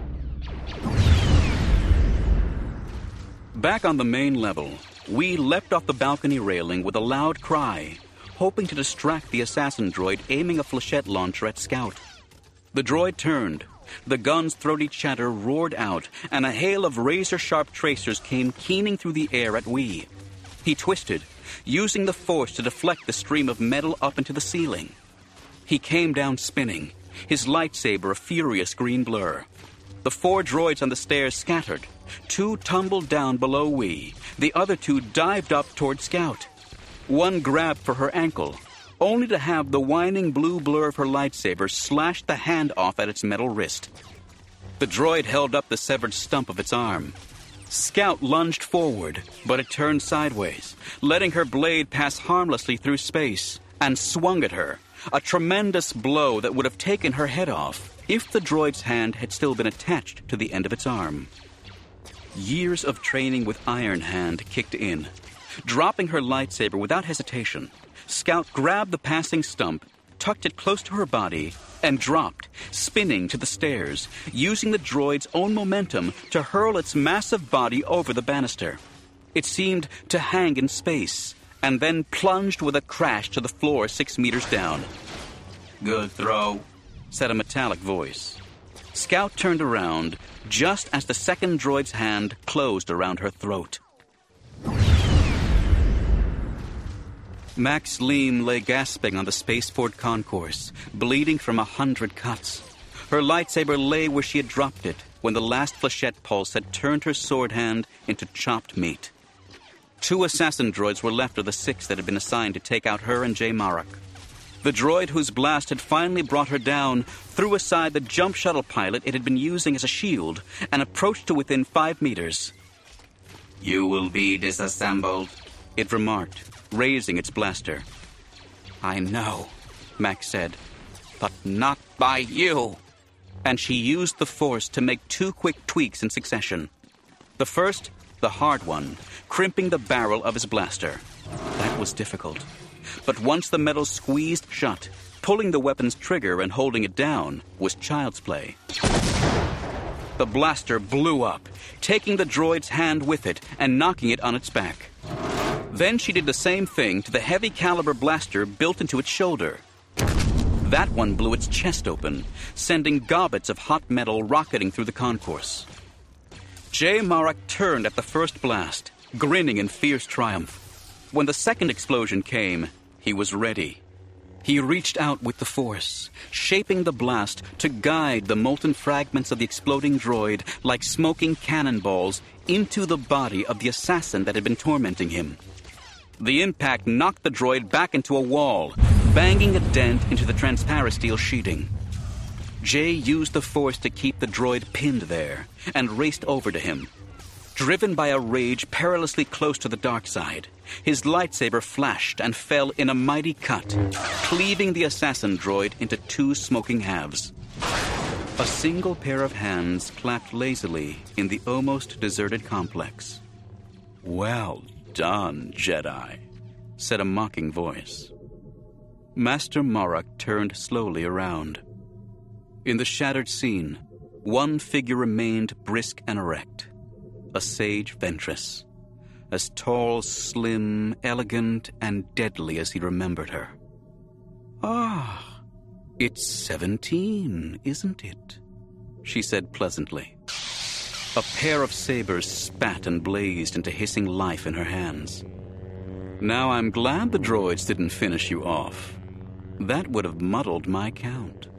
Back on the main level, we leapt off the balcony railing with a loud cry, hoping to distract the assassin droid aiming a flechette launcher at Scout. The droid turned. The gun's throaty chatter roared out, and a hail of razor-sharp tracers came keening through the air at we. He twisted, using the Force to deflect the stream of metal up into the ceiling. He came down spinning, his lightsaber a furious green blur. The 4 droids on the stairs scattered. 2 tumbled down below we. The other 2 dived up toward Scout. One grabbed for her ankle, only to have the whining blue blur of her lightsaber slash the hand off at its metal wrist. The droid held up the severed stump of its arm. Scout lunged forward, but it turned sideways, letting her blade pass harmlessly through space, and swung at her, a tremendous blow that would have taken her head off if the droid's hand had still been attached to the end of its arm. Years of training with Iron Hand kicked in. Dropping her lightsaber without hesitation, Scout grabbed the passing stump, tucked it close to her body, and dropped, spinning to the stairs, using the droid's own momentum to hurl its massive body over the banister. It seemed to hang in space, and then plunged with a crash to the floor 6 meters down. "Good throw," said a metallic voice. Scout turned around just as the second droid's hand closed around her throat. Max Leem lay gasping on the spaceport concourse, bleeding from 100 cuts. Her lightsaber lay where she had dropped it when the last flechette pulse had turned her sword hand into chopped meat. 2 assassin droids were left of the 6 that had been assigned to take out her and Jay Marek. The droid whose blast had finally brought her down threw aside the jump shuttle pilot it had been using as a shield and approached to within 5 meters. "You will be disassembled," it remarked, raising its blaster. "I know," Max said, "but not by you." And she used the Force to make 2 quick tweaks in succession. The first, the hard one, crimping the barrel of his blaster. That was difficult. But once the metal squeezed shut, pulling the weapon's trigger and holding it down was child's play. The blaster blew up, taking the droid's hand with it and knocking it on its back. Then she did the same thing to the heavy caliber blaster built into its shoulder. That one blew its chest open, sending gobbets of hot metal rocketing through the concourse. Jay Marek turned at the first blast, grinning in fierce triumph. When the second explosion came, he was ready. He reached out with the Force, shaping the blast to guide the molten fragments of the exploding droid like smoking cannonballs into the body of the assassin that had been tormenting him. The impact knocked the droid back into a wall, banging a dent into the transparasteel sheeting. Jay used the Force to keep the droid pinned there and raced over to him. Driven by a rage perilously close to the dark side, his lightsaber flashed and fell in a mighty cut, cleaving the assassin droid into two smoking halves. A single pair of hands clapped lazily in the almost deserted complex. "Well done, Jedi," said a mocking voice. Master Marok turned slowly around. In the shattered scene, one figure remained brisk and erect. A sage Ventress, as tall, slim, elegant, and deadly as he remembered her. "Ah, it's 17, isn't it?" she said pleasantly. A pair of sabers spat and blazed into hissing life in her hands. "Now I'm glad the droids didn't finish you off. That would have muddled my count."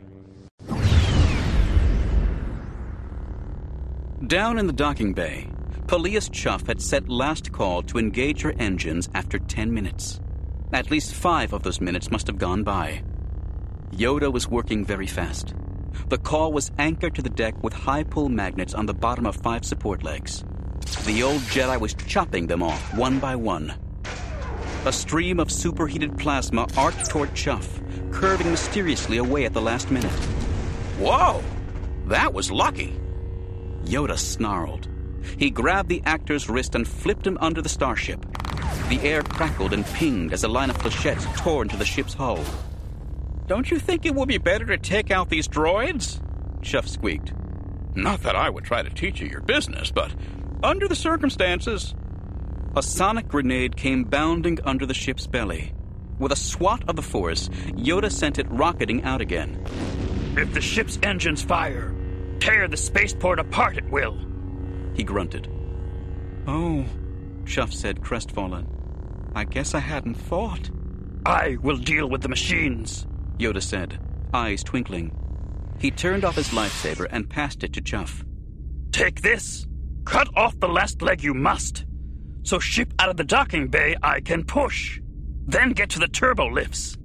Down in the docking bay, Peleus Chuff had set last call to engage her engines after 10 minutes. At least 5 of those minutes must have gone by. Yoda was working very fast. The call was anchored to the deck with high-pull magnets on the bottom of 5 support legs. The old Jedi was chopping them off one by one. A stream of superheated plasma arced toward Chuff, curving mysteriously away at the last minute. Whoa! That was lucky. Yoda snarled. He grabbed the actor's wrist and flipped him under the starship. The air crackled and pinged as a line of flechettes tore into the ship's hull. "Don't you think it would be better to take out these droids?" Chuff squeaked. "Not that I would try to teach you your business, but under the circumstances..." A sonic grenade came bounding under the ship's belly. With a swat of the Force, Yoda sent it rocketing out again. "If the ship's engines fire, tear the spaceport apart at will," he grunted. "Oh," Chuff said, crestfallen. "I guess I hadn't thought." "I will deal with the machines," Yoda said, eyes twinkling. He turned off his lightsaber and passed it to Chuff. "Take this. Cut off the last leg you must. So ship out of the docking bay I can push. Then get to the turbo lifts."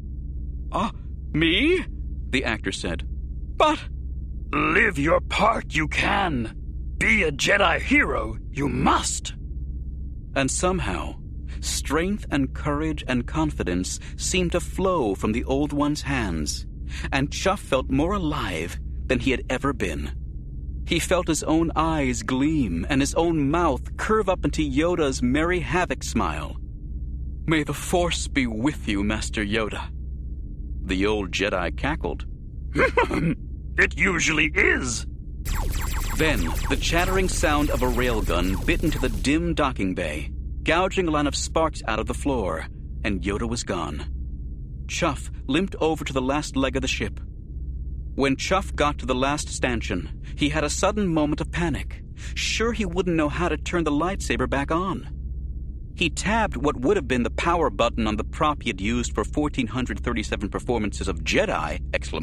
Me?" the actor said. "But..." "Live your part you can. Be a Jedi hero you must." And somehow, strength and courage and confidence seemed to flow from the Old One's hands, and Chuff felt more alive than he had ever been. He felt his own eyes gleam and his own mouth curve up into Yoda's merry havoc smile. "May the Force be with you, Master Yoda." The old Jedi cackled. "It usually is." Then, the chattering sound of a railgun bit into the dim docking bay, gouging a line of sparks out of the floor, and Yoda was gone. Chuff limped over to the last leg of the ship. When Chuff got to the last stanchion, he had a sudden moment of panic, sure he wouldn't know how to turn the lightsaber back on. He tabbed what would have been the power button on the prop he had used for 1,437 performances of Jedi! !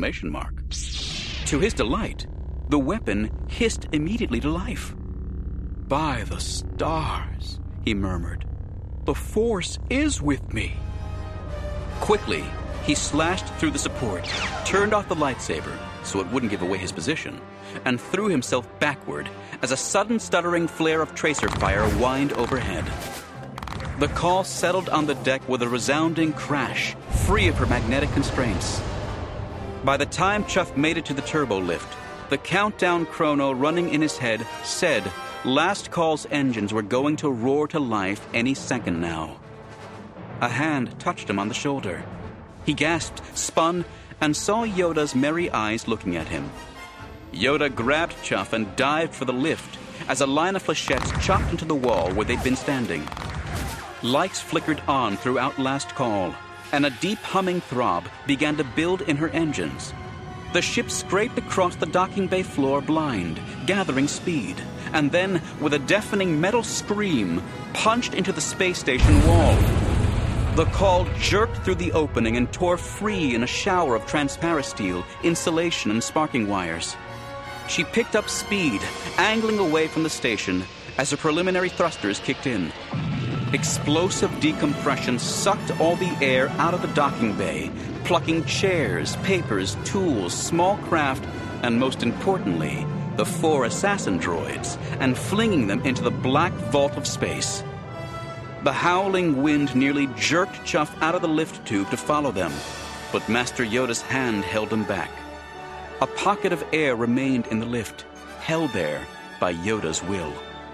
To his delight, the weapon hissed immediately to life. "By the stars," he murmured. "The Force is with me." Quickly, he slashed through the support, turned off the lightsaber so it wouldn't give away his position, and threw himself backward as a sudden stuttering flare of tracer fire whined overhead. The call settled on the deck with a resounding crash, free of her magnetic constraints. By the time Chuff made it to the turbo lift, the countdown chrono running in his head said last call's engines were going to roar to life any second now. A hand touched him on the shoulder. He gasped, spun, and saw Yoda's merry eyes looking at him. Yoda grabbed Chuff and dived for the lift as a line of flechettes chopped into the wall where they'd been standing. Lights flickered on throughout last call, and a deep humming throb began to build in her engines. The ship scraped across the docking bay floor blind, gathering speed, and then, with a deafening metal scream, punched into the space station wall. The call jerked through the opening and tore free in a shower of transparasteel, insulation, and sparking wires. She picked up speed, angling away from the station as the preliminary thrusters kicked in. Explosive decompression sucked all the air out of the docking bay, plucking chairs, papers, tools, small craft, and most importantly, the 4 assassin droids, and flinging them into the black vault of space. The howling wind nearly jerked Chuff out of the lift tube to follow them, but Master Yoda's hand held him back. A pocket of air remained in the lift, held there by Yoda's will.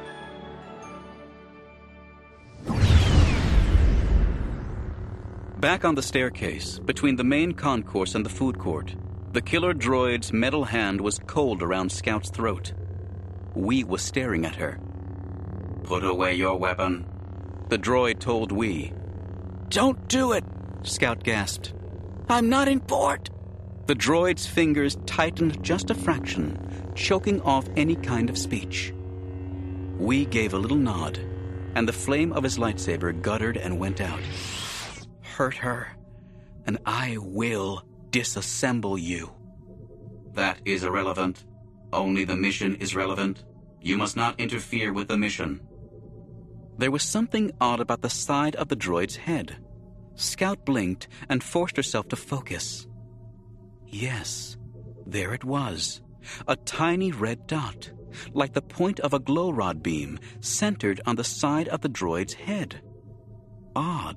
Back on the staircase, between the main concourse and the food court, the killer droid's metal hand was cold around Scout's throat. Wee was staring at her. Put away your weapon, the droid told Wee. Don't do it, Scout gasped. I'm not in port. The droid's fingers tightened just a fraction, choking off any kind of speech. Wee gave a little nod, and the flame of his lightsaber guttered and went out. Hurt her, and I will disassemble you. That is irrelevant. Only the mission is relevant. You must not interfere with the mission. There was something odd about the side of the droid's head. Scout blinked and forced herself to focus. Yes, there it was. A tiny red dot, like the point of a glow rod beam, centered on the side of the droid's head. Odd.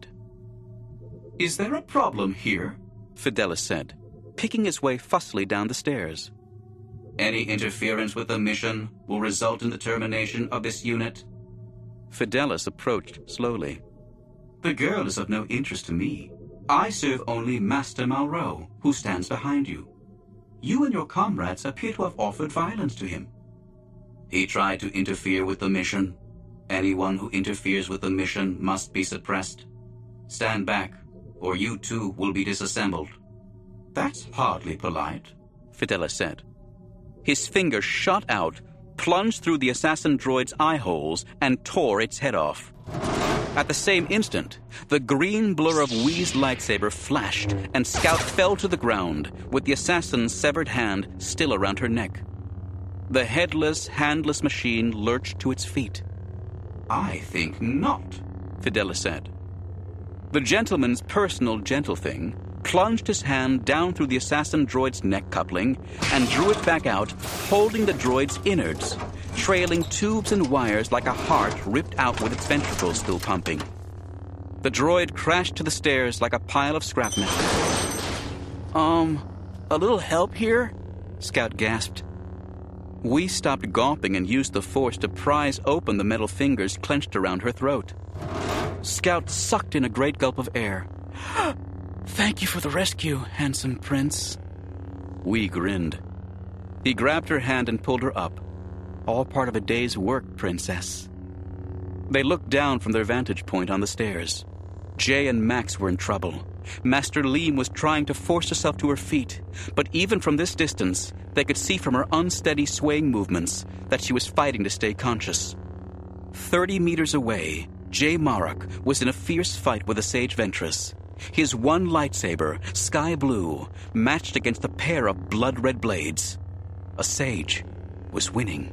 Is there a problem here? Fidelis said, picking his way fussily down the stairs. Any interference with the mission will result in the termination of this unit. Fidelis approached slowly. The girl is of no interest to me. I serve only Master Malraux, who stands behind you. You and your comrades appear to have offered violence to him. He tried to interfere with the mission. Anyone who interferes with the mission must be suppressed. Stand back, or you too will be disassembled. That's hardly polite, Fidelis said. His finger shot out, plunged through the assassin droid's eye holes, and tore its head off. At the same instant, the green blur of Wee's lightsaber flashed, and Scout fell to the ground, with the assassin's severed hand still around her neck. The headless, handless machine lurched to its feet. I think not, Fidelis said. The gentleman's personal gentle thing plunged his hand down through the assassin droid's neck coupling and drew it back out, holding the droid's innards, trailing tubes and wires like a heart ripped out with its ventricles still pumping. The droid crashed to the stairs like a pile of scrap metal. A little help here? Scout gasped. Wee stopped gawping and used the force to prise open the metal fingers clenched around her throat. Scout sucked in a great gulp of air. Thank you for the rescue, handsome prince. Wee grinned. He grabbed her hand and pulled her up. All part of a day's work, princess. They looked down from their vantage point on the stairs. Jay and Max were in trouble. Master Leem was trying to force herself to her feet, but even from this distance, they could see from her unsteady swaying movements that she was fighting to stay conscious. 30 meters away, Jay Marok was in a fierce fight with a Sage Ventress. His one lightsaber, sky blue, matched against a pair of blood-red blades. A Sage was winning.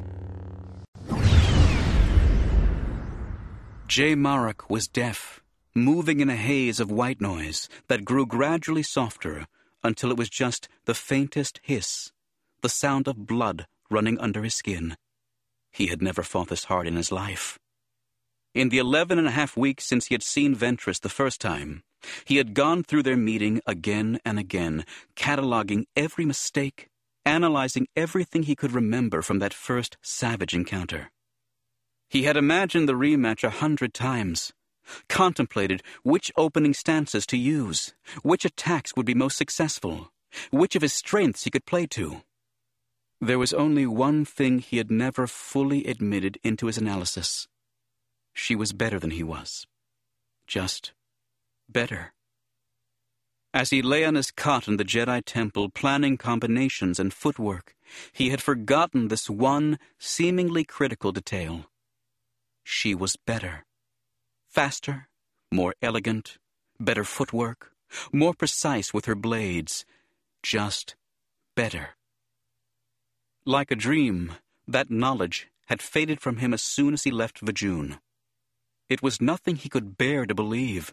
Jay Marok was deaf, moving in a haze of white noise that grew gradually softer until it was just the faintest hiss, the sound of blood running under his skin. He had never fought this hard in his life. In the 11.5 weeks since he had seen Ventress the first time, he had gone through their meeting again and again, cataloging every mistake, analyzing everything he could remember from that first savage encounter. He had imagined the rematch 100 times, contemplated which opening stances to use, which attacks would be most successful, which of his strengths he could play to. There was only one thing he had never fully admitted into his analysis. She was better than he was. Just better. As he lay on his cot in the Jedi Temple planning combinations and footwork, he had forgotten this one seemingly critical detail. She was better. Faster, more elegant, better footwork, more precise with her blades. Just better. Like a dream, that knowledge had faded from him as soon as he left Vajun. It was nothing he could bear to believe,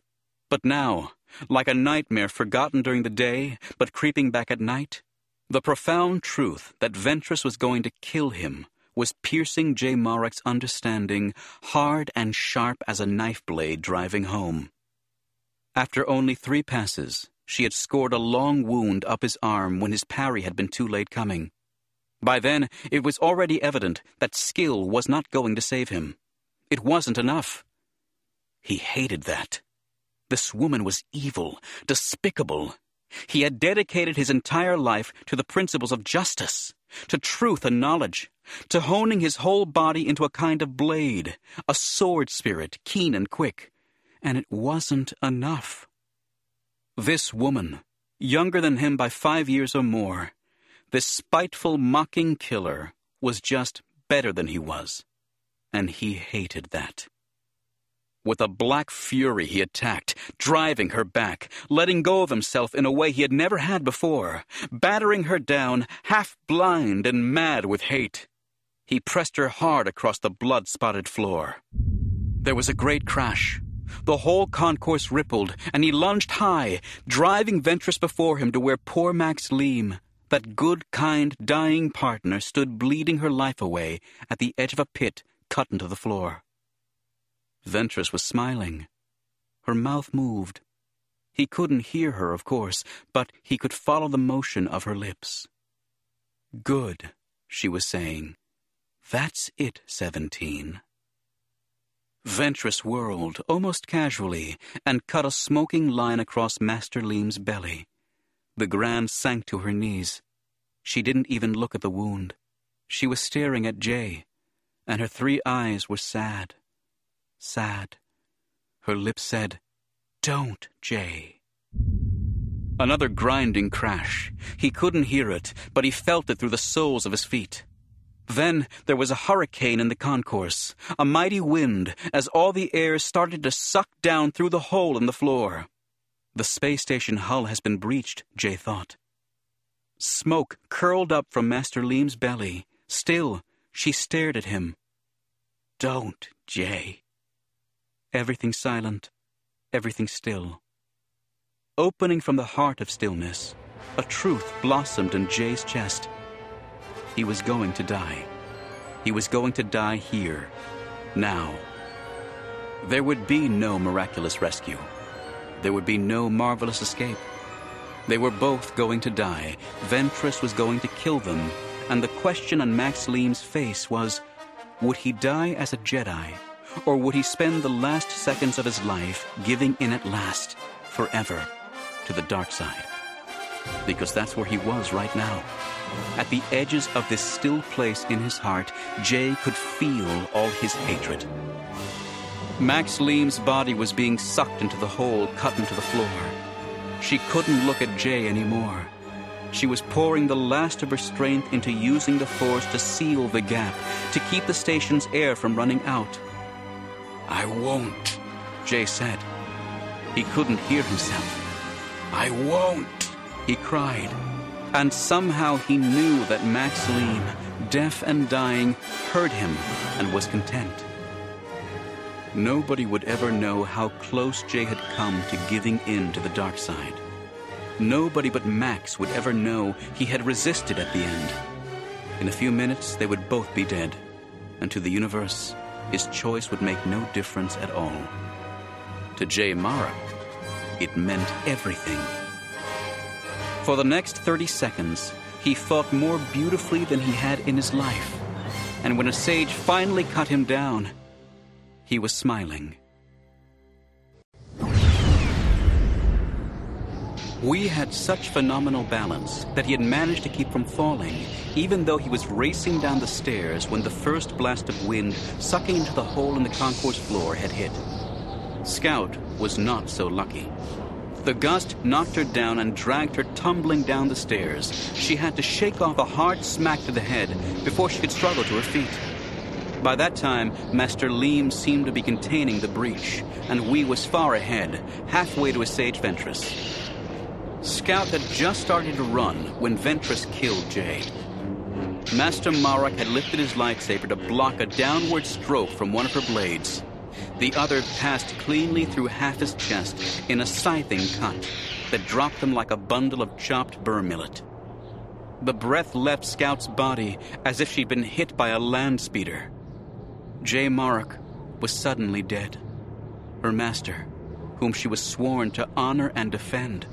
But now, like a nightmare forgotten during the day, but creeping back at night, the profound truth that Ventress was going to kill him was piercing J. Marok's understanding, hard and sharp as a knife blade driving home. After only 3 passes, she had scored a long wound up his arm when his parry had been too late coming. By then, it was already evident that skill was not going to save him. It wasn't enough. He hated that. This woman was evil, despicable. He had dedicated his entire life to the principles of justice, to truth and knowledge, to honing his whole body into a kind of blade, a sword spirit, keen and quick. And it wasn't enough. This woman, younger than him by 5 years or more, this spiteful, mocking killer, was just better than he was. And he hated that. With a black fury he attacked, driving her back, letting go of himself in a way he had never had before, battering her down, half blind and mad with hate. He pressed her hard across the blood-spotted floor. There was a great crash. The whole concourse rippled, and he lunged high, driving Ventress before him to where poor Max Leam, that good, kind, dying partner, stood bleeding her life away at the edge of a pit cut into the floor. Ventress was smiling. Her mouth moved. He couldn't hear her, of course, but he could follow the motion of her lips. "Good," she was saying. "That's it, 17. Ventress whirled, almost casually, and cut a smoking line across Master Leam's belly. The Grand sank to her knees. She didn't even look at the wound. She was staring at Jay, and her 3 eyes were sad. Sad. Her lips said, "Don't, Jay." Another grinding crash. He couldn't hear it, but he felt it through the soles of his feet. Then there was a hurricane in the concourse, a mighty wind, as all the air started to suck down through the hole in the floor. The space station hull has been breached, Jay thought. Smoke curled up from Master Leam's belly. Still, she stared at him. "Don't, Jay." Everything silent, everything still. Opening from the heart of stillness, a truth blossomed in Jay's chest. He was going to die. He was going to die here, now. There would be no miraculous rescue. There would be no marvelous escape. They were both going to die. Ventress was going to kill them, and the question on Max Leam's face was, would he die as a Jedi, or would he spend the last seconds of his life giving in at last, forever, to the dark side? Because that's where he was right now. At the edges of this still place in his heart, Jay could feel all his hatred. Max Leam's body was being sucked into the hole cut into the floor. She couldn't look at Jay anymore. She was pouring the last of her strength into using the Force to seal the gap, to keep the station's air from running out. "I won't," Jay said. He couldn't hear himself. "I won't," he cried. And somehow he knew that Max Leam, deaf and dying, heard him and was content. Nobody would ever know how close Jay had come to giving in to the dark side. Nobody but Max would ever know he had resisted at the end. In a few minutes, they would both be dead, and to the universe, his choice would make no difference at all. To J. Marok, it meant everything. For the next 30 seconds, he fought more beautifully than he had in his life. And when a sage finally cut him down, he was smiling. We had such phenomenal balance that he had managed to keep from falling, even though he was racing down the stairs when the first blast of wind sucking into the hole in the concourse floor had hit. Scout was not so lucky. The gust knocked her down and dragged her tumbling down the stairs. She had to shake off a hard smack to the head before she could struggle to her feet. By that time, Master Leam seemed to be containing the breach, and we was far ahead, halfway to assage Ventress. Scout had just started to run when Ventress killed Jay. Master Marok had lifted his lightsaber to block a downward stroke from one of her blades. The other passed cleanly through half his chest in a scything cut that dropped him like a bundle of chopped burr millet. The breath left Scout's body as if she'd been hit by a land speeder. Jay Marek was suddenly dead. Her master, whom she was sworn to honor and defend.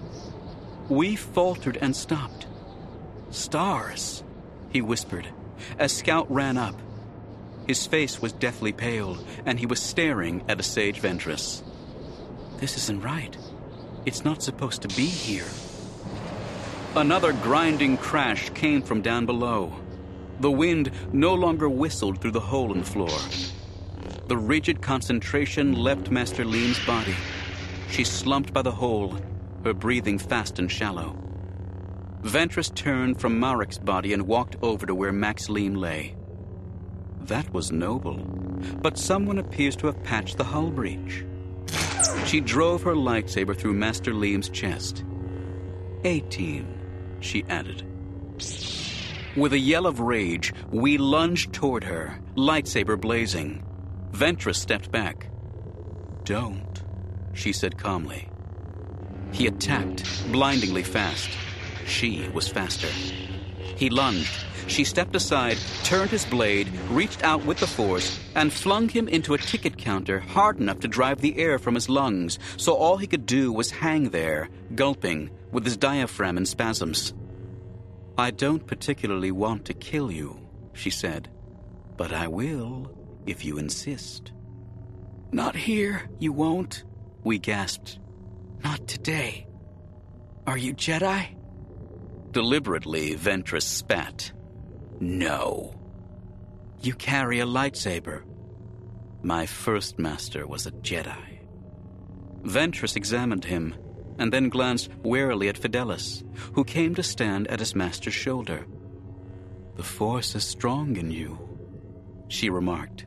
We faltered and stopped. "Stars," he whispered, as Scout ran up. His face was deathly pale, and he was staring at the sage Ventress. "This isn't right. It's not supposed to be here." Another grinding crash came from down below. The wind no longer whistled through the hole in the floor. The rigid concentration left Master Leem's body. She slumped by the hole, her breathing fast and shallow. Ventress turned from Marek's body and walked over to where Max Leem lay. That was noble, but someone appears to have patched the hull breach. She drove her lightsaber through Master Leem's chest. 18, she added. With a yell of rage, we lunged toward her, lightsaber blazing. Ventress stepped back. "Don't," she said calmly. He attacked, blindingly fast. She was faster. He lunged. She stepped aside, turned his blade, reached out with the force, and flung him into a ticket counter hard enough to drive the air from his lungs, so all he could do was hang there, gulping, with his diaphragm in spasms. "I don't particularly want to kill you," she said, "but I will if you insist." "Not here, you won't," we gasped. "Not today. Are you Jedi?" Deliberately, Ventress spat. "No." "You carry a lightsaber." "My first master was a Jedi." Ventress examined him, and then glanced warily at Fidelis, who came to stand at his master's shoulder. "The Force is strong in you," she remarked.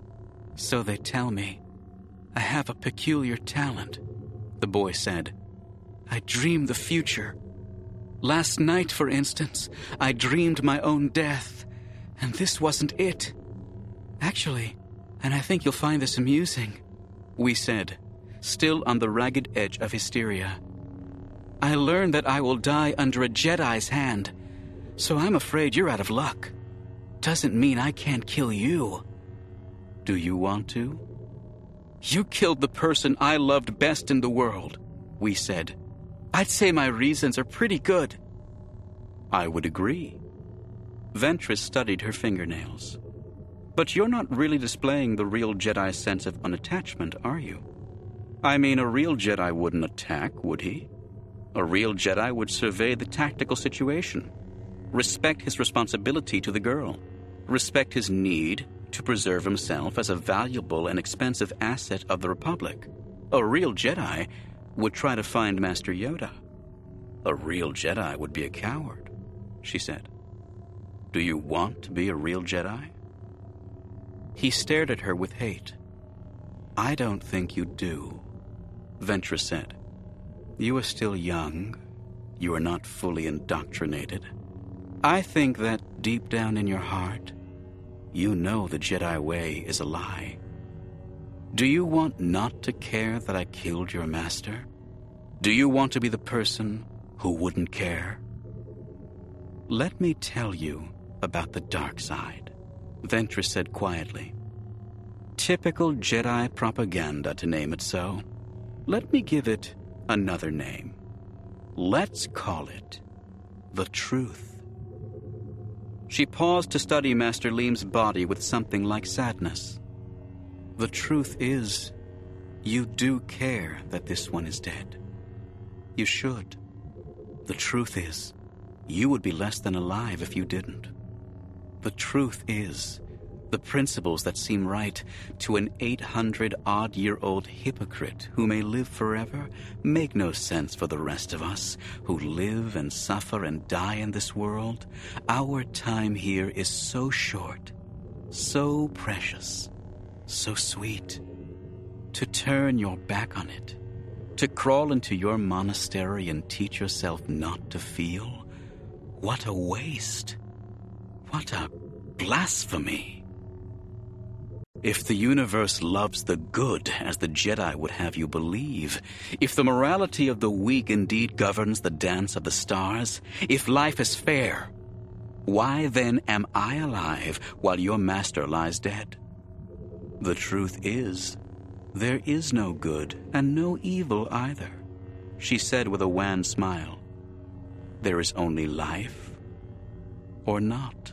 "So they tell me. I have a peculiar talent," the boy said. "I dream the future. Last night, for instance, I dreamed my own death, and this wasn't it. Actually, and I think you'll find this amusing," we said, still on the ragged edge of hysteria. "I learned that I will die under a Jedi's hand, so I'm afraid you're out of luck. Doesn't mean I can't kill you." "Do you want to?" "You killed the person I loved best in the world," we said. "I'd say my reasons are pretty good." "I would agree." Ventress studied her fingernails. "But you're not really displaying the real Jedi sense of unattachment, are you? I mean, a real Jedi wouldn't attack, would he? A real Jedi would survey the tactical situation, respect his responsibility to the girl, respect his need to preserve himself as a valuable and expensive asset of the Republic. A real Jedi would try to find Master Yoda. A real Jedi would be a coward," she said. "Do you want to be a real Jedi?" He stared at her with hate. "I don't think you do," Ventress said. "You are still young. You are not fully indoctrinated. I think that deep down in your heart, you know the Jedi way is a lie. Do you want not to care that I killed your master? Do you want to be the person who wouldn't care?" "Let me tell you about the dark side," Ventress said quietly. "Typical Jedi propaganda, to name it so. Let me give it another name. Let's call it the truth." She paused to study Master Leem's body with something like sadness. "The truth is, you do care that this one is dead. You should. The truth is, you would be less than alive if you didn't. The truth is, the principles that seem right to an 800-odd-year-old hypocrite who may live forever make no sense for the rest of us who live and suffer and die in this world. Our time here is so short, so precious, so sweet. To turn your back on it, to crawl into your monastery and teach yourself not to feel, what a waste, what a blasphemy." If the universe loves the good, as the Jedi would have you believe, if the morality of the weak indeed governs the dance of the stars, if life is fair, why then am I alive while your master lies dead? The truth is, there is no good and no evil either, she said with a wan smile. There is only life or not.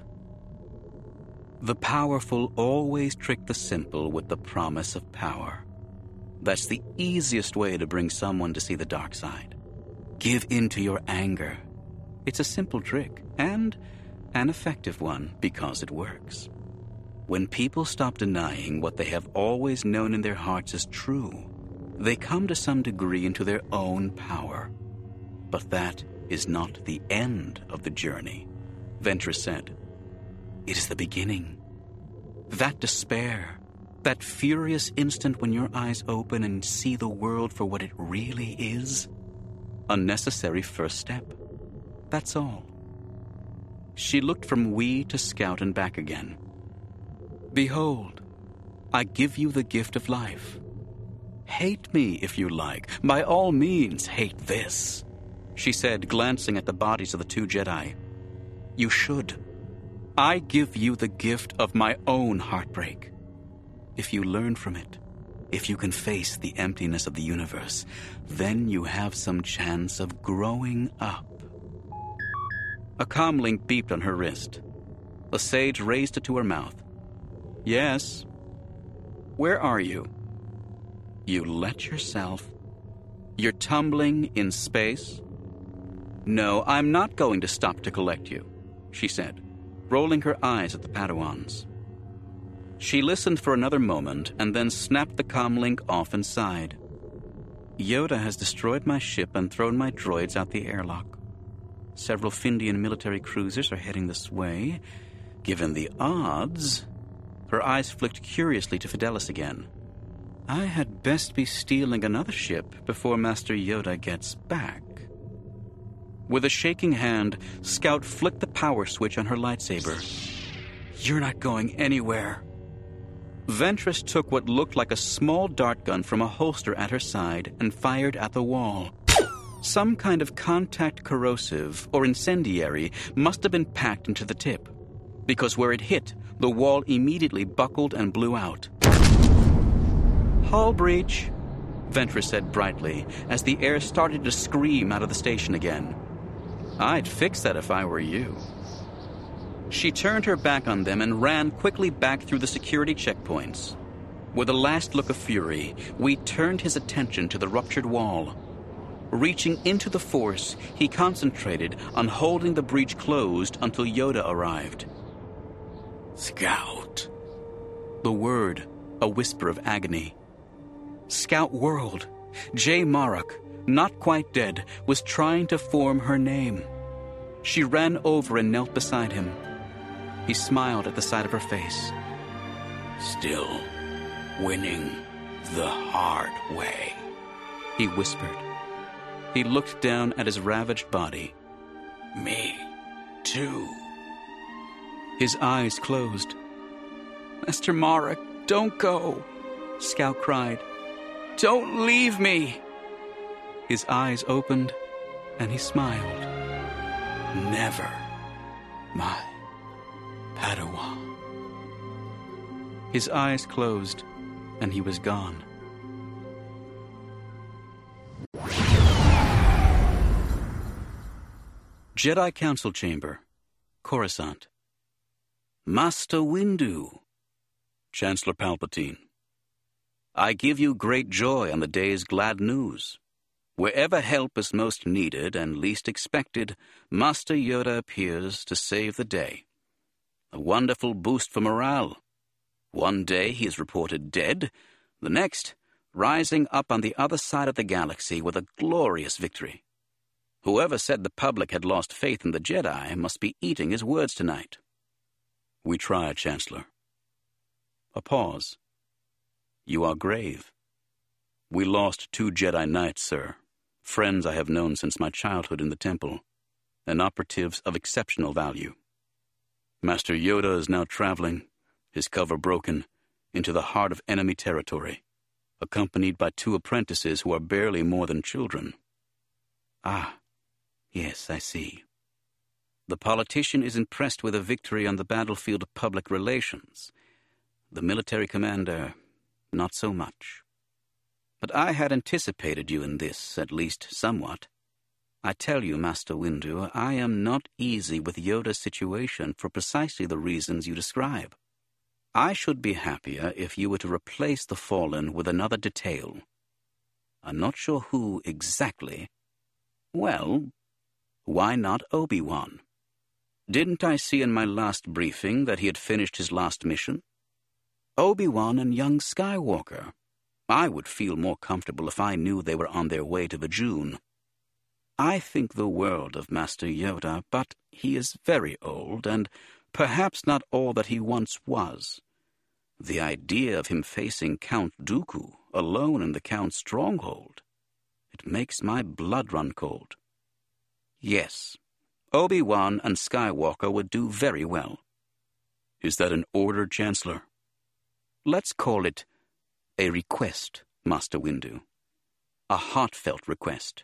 The powerful always trick the simple with the promise of power. That's the easiest way to bring someone to see the dark side. Give in to your anger. It's a simple trick, and an effective one because it works. When people stop denying what they have always known in their hearts is true, they come to some degree into their own power. But that is not the end of the journey, Ventress said. It is the beginning. That despair, that furious instant when your eyes open and see the world for what it really is, a necessary first step. That's all. She looked from Wee to Scout and back again. Behold, I give you the gift of life. Hate me if you like. By all means, hate this, she said, glancing at the bodies of the two Jedi. You should. I give you the gift of my own heartbreak. If you learn from it, if you can face the emptiness of the universe, then you have some chance of growing up. A comlink beeped on her wrist. The sage raised it to her mouth. Yes? Where are you? You let yourself? You're tumbling in space? No, I'm not going to stop to collect you, she said, rolling her eyes at the Padawans. She listened for another moment and then snapped the comlink off and sighed. Yoda has destroyed my ship and thrown my droids out the airlock. Several Findian military cruisers are heading this way. Given the odds... Her eyes flicked curiously to Fidelis again. I had best be stealing another ship before Master Yoda gets back. With a shaking hand, Scout flicked the power switch on her lightsaber. You're not going anywhere. Ventress took what looked like a small dart gun from a holster at her side and fired at the wall. Some kind of contact corrosive or incendiary must have been packed into the tip, because where it hit, the wall immediately buckled and blew out. Hull breach, Ventress said brightly, as the air started to scream out of the station again. I'd fix that if I were you. She turned her back on them and ran quickly back through the security checkpoints. With a last look of fury, Wee turned his attention to the ruptured wall. Reaching into the Force, he concentrated on holding the breach closed until Yoda arrived. Scout. The word, a whisper of agony. Scout whirled. Jay Marok, not quite dead, was trying to form her name. She ran over and knelt beside him. He smiled at the sight of her face. Still winning the hard way, he whispered. He looked down at his ravaged body. Me, too. His eyes closed. Master Marok, don't go, Scout cried. Don't leave me. His eyes opened, and he smiled. Never, my Padawan. His eyes closed, and he was gone. Jedi Council Chamber, Coruscant. Master Windu, Chancellor Palpatine. I give you great joy on the day's glad news. Wherever help is most needed and least expected, Master Yoda appears to save the day. A wonderful boost for morale. One day he is reported dead, the next rising up on the other side of the galaxy with a glorious victory. Whoever said the public had lost faith in the Jedi must be eating his words tonight. We tried, Chancellor. A pause. You are grave. We lost 2 Jedi Knights, sir. Friends I have known since my childhood in the temple, and operatives of exceptional value. Master Yoda is now traveling, his cover broken, into the heart of enemy territory, accompanied by 2 apprentices who are barely more than children. Ah, yes, I see. The politician is impressed with a victory on the battlefield of public relations. The military commander, not so much. But I had anticipated you in this, at least somewhat. I tell you, Master Windu, I am not easy with Yoda's situation for precisely the reasons you describe. I should be happier if you were to replace the fallen with another detail. I'm not sure who exactly. Well, why not Obi-Wan? Didn't I see in my last briefing that he had finished his last mission? Obi-Wan and young Skywalker. I would feel more comfortable if I knew they were on their way to Vajjoon. I think the world of Master Yoda, but he is very old and perhaps not all that he once was. The idea of him facing Count Dooku alone in the Count's stronghold, it makes my blood run cold. Yes, Obi-Wan and Skywalker would do very well. Is that an order, Chancellor? Let's call it a request, Master Windu. A heartfelt request.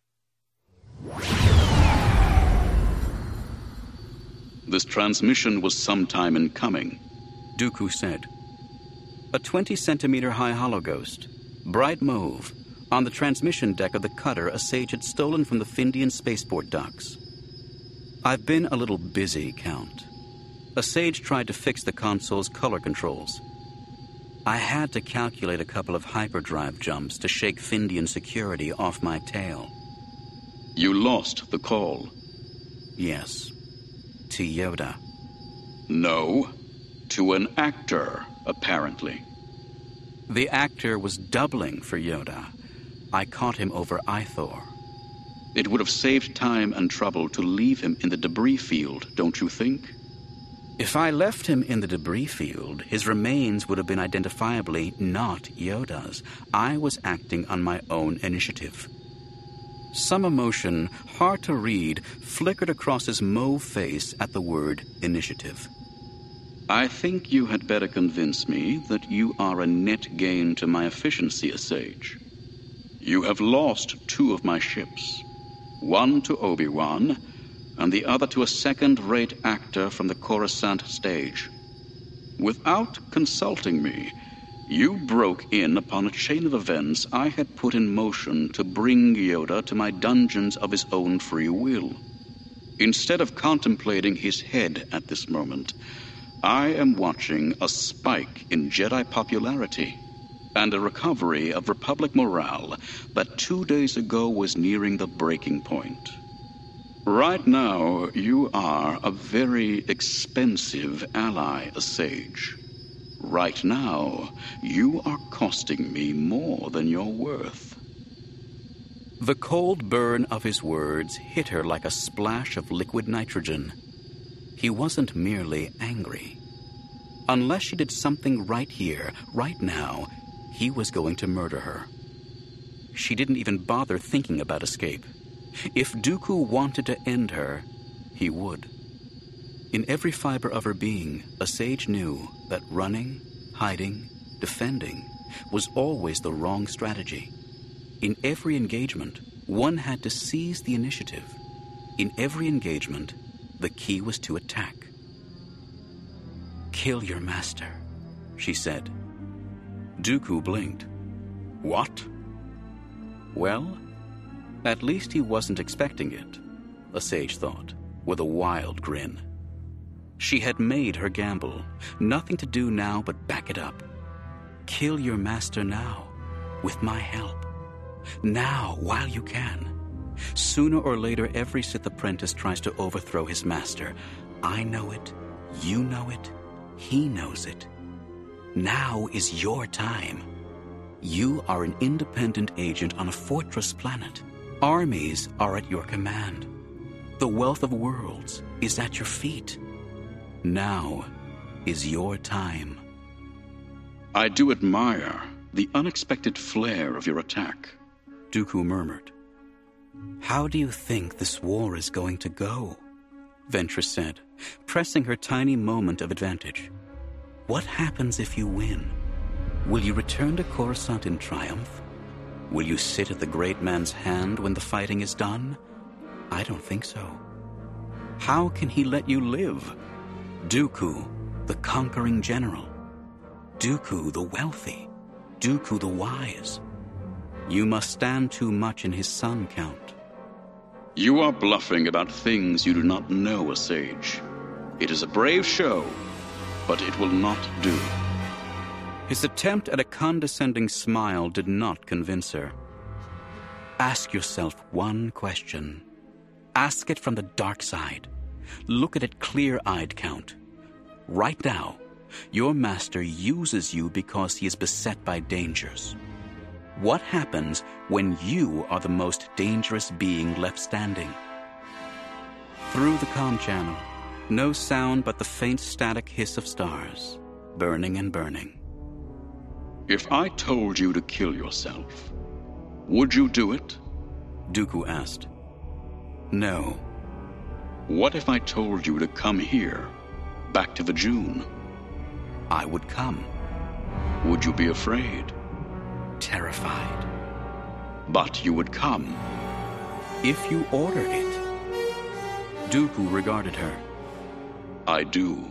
This transmission was some time in coming, Dooku said. A 20-centimeter-high hologhost, bright mauve, on the transmission deck of the cutter a sage had stolen from the Findian spaceport docks. I've been a little busy, Count. A sage tried to fix the console's color controls. I had to calculate a couple of hyperdrive jumps to shake Findian security off my tail. You lost the call. Yes. To Yoda. No. To an actor, apparently. The actor was doubling for Yoda. I caught him over Ithor. It would have saved time and trouble to leave him in the debris field, don't you think? If I left him in the debris field, his remains would have been identifiably not Yoda's. I was acting on my own initiative. Some emotion, hard to read, flickered across his mauve face at the word initiative. I think you had better convince me that you are a net gain to my efficiency, Sage. You have lost 2 of my ships. One to Obi-Wan, and the other to a second-rate actor from the Coruscant stage. Without consulting me, you broke in upon a chain of events I had put in motion to bring Yoda to my dungeons of his own free will. Instead of contemplating his head at this moment, I am watching a spike in Jedi popularity and a recovery of Republic morale that 2 days ago was nearing the breaking point. Right now, you are a very expensive ally, Sage. Right now, you are costing me more than you're worth. The cold burn of his words hit her like a splash of liquid nitrogen. He wasn't merely angry. Unless she did something right here, right now, he was going to murder her. She didn't even bother thinking about escape. If Dooku wanted to end her, he would. In every fiber of her being, a sage knew that running, hiding, defending was always the wrong strategy. In every engagement, one had to seize the initiative. In every engagement, the key was to attack. "Kill your master," she said. Dooku blinked. What? Well, at least he wasn't expecting it, a sage thought, with a wild grin. She had made her gamble. Nothing to do now but back it up. Kill your master now, with my help. Now, while you can. Sooner or later, every Sith apprentice tries to overthrow his master. I know it. You know it. He knows it. Now is your time. You are an independent agent on a fortress planet. Armies are at your command. The wealth of worlds is at your feet. Now is your time. I do admire the unexpected flair of your attack, Dooku murmured. How do you think this war is going to go? Ventress said, pressing her tiny moment of advantage. What happens if you win? Will you return to Coruscant in triumph? Will you sit at the great man's hand when the fighting is done? I don't think so. How can he let you live? Dooku, the conquering general. Dooku, the wealthy. Dooku, the wise. You must stand too much in his sun, Count. You are bluffing about things you do not know, Asajj. It is a brave show, but it will not do. His attempt at a condescending smile did not convince her. Ask yourself one question. Ask it from the dark side. Look at it clear-eyed, Count. Right now, your master uses you because he is beset by dangers. What happens when you are the most dangerous being left standing? Through the comm channel, no sound but the faint static hiss of stars, burning and burning. If I told you to kill yourself, would you do it? Dooku asked. No. What if I told you to come here, back to Va'Jun? I would come. Would you be afraid? Terrified. But you would come. If you ordered it. Dooku regarded her. I do.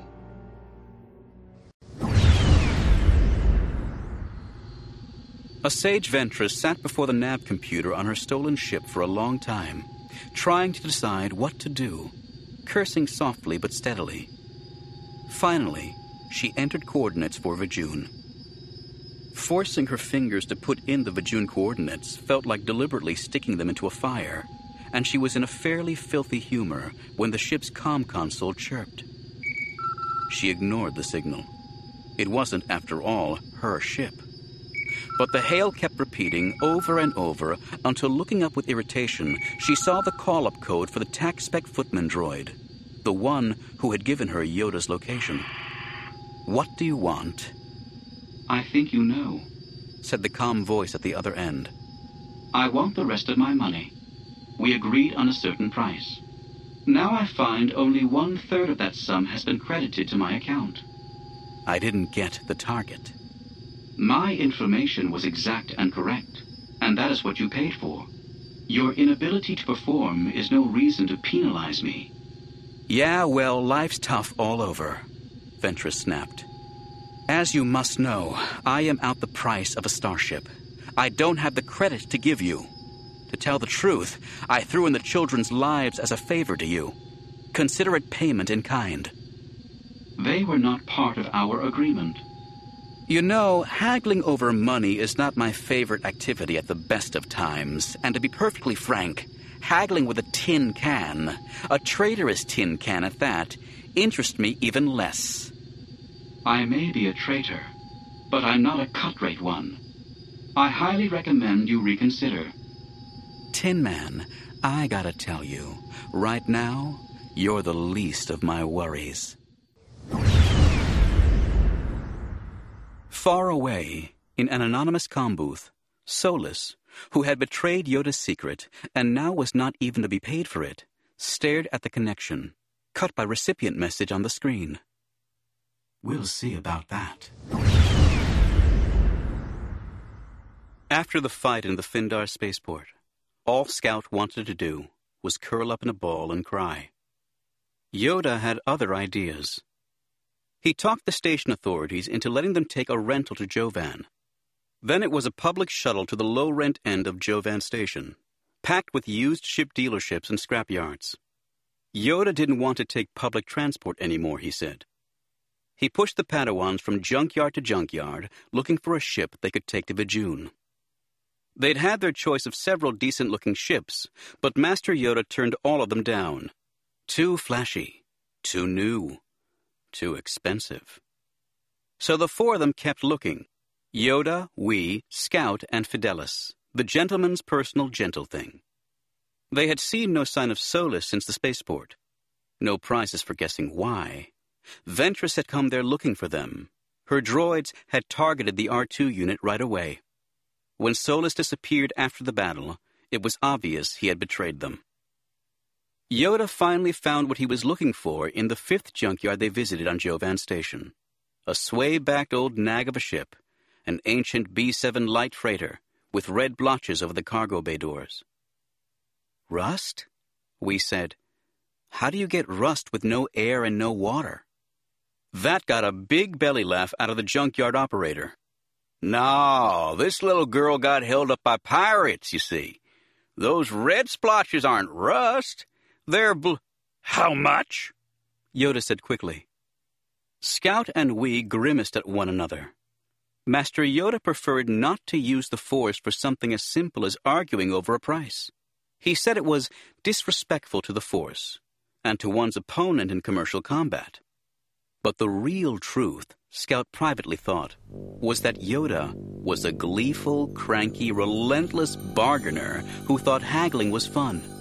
Asajj Ventress sat before the nav computer on her stolen ship for a long time, trying to decide what to do, cursing softly but steadily. Finally, she entered coordinates for Va'Jun. Forcing her fingers to put in the Va'Jun coordinates felt like deliberately sticking them into a fire, and she was in a fairly filthy humor when the ship's comm console chirped. She ignored the signal. It wasn't, after all, her ship. But the hail kept repeating over and over until, looking up with irritation, she saw the call-up code for the TAC-SPEC footman droid, the one who had given her Yoda's location. What do you want? I think you know, said the calm voice at the other end. I want the rest of my money. We agreed on a certain price. Now I find only 1/3 of that sum has been credited to my account. I didn't get the target. My information was exact and correct, and that is what you paid for. Your inability to perform is no reason to penalize me. Yeah, well, life's tough all over, Ventress snapped. As you must know, I am out the price of a starship. I don't have the credit to give you. To tell the truth, I threw in the children's lives as a favor to you. Consider it payment in kind. They were not part of our agreement. You know, haggling over money is not my favorite activity at the best of times. And to be perfectly frank, haggling with a tin can, a traitorous tin can at that, interests me even less. I may be a traitor, but I'm not a cut-rate one. I highly recommend you reconsider. Tin Man, I gotta tell you, right now, you're the least of my worries. Far away, in an anonymous comm booth, Solus, who had betrayed Yoda's secret and now was not even to be paid for it, stared at the connection, cut by recipient message on the screen. We'll see about that. After the fight in the Findar spaceport, all Scout wanted to do was curl up in a ball and cry. Yoda had other ideas. He talked the station authorities into letting them take a rental to Jovan. Then it was a public shuttle to the low-rent end of Jovan Station, packed with used ship dealerships and scrapyards. Yoda didn't want to take public transport anymore, he said. He pushed the Padawans from junkyard to junkyard, looking for a ship they could take to Va'Jun. They'd had their choice of several decent-looking ships, but Master Yoda turned all of them down. Too flashy, too new, too expensive. So the four of them kept looking. Yoda, we, Scout, and Fidelis, the gentleman's personal gentle thing. They had seen no sign of Solus since the spaceport. No prizes for guessing why. Ventress had come there looking for them. Her droids had targeted the R2 unit right away. When Solus disappeared after the battle, it was obvious he had betrayed them. Yoda finally found what he was looking for in the 5th junkyard they visited on Jovan Station. A sway-backed old nag of a ship, an ancient B-7 light freighter with red blotches over the cargo bay doors. Rust? We said. How do you get rust with no air and no water? That got a big belly laugh out of the junkyard operator. No, this little girl got held up by pirates, you see. Those red splotches aren't rust. They're How much? Yoda said quickly. Scout and we grimaced at one another. Master Yoda preferred not to use the Force for something as simple as arguing over a price. He said it was disrespectful to the Force and to one's opponent in commercial combat. But the real truth, Scout privately thought, was that Yoda was a gleeful, cranky, relentless bargainer who thought haggling was fun.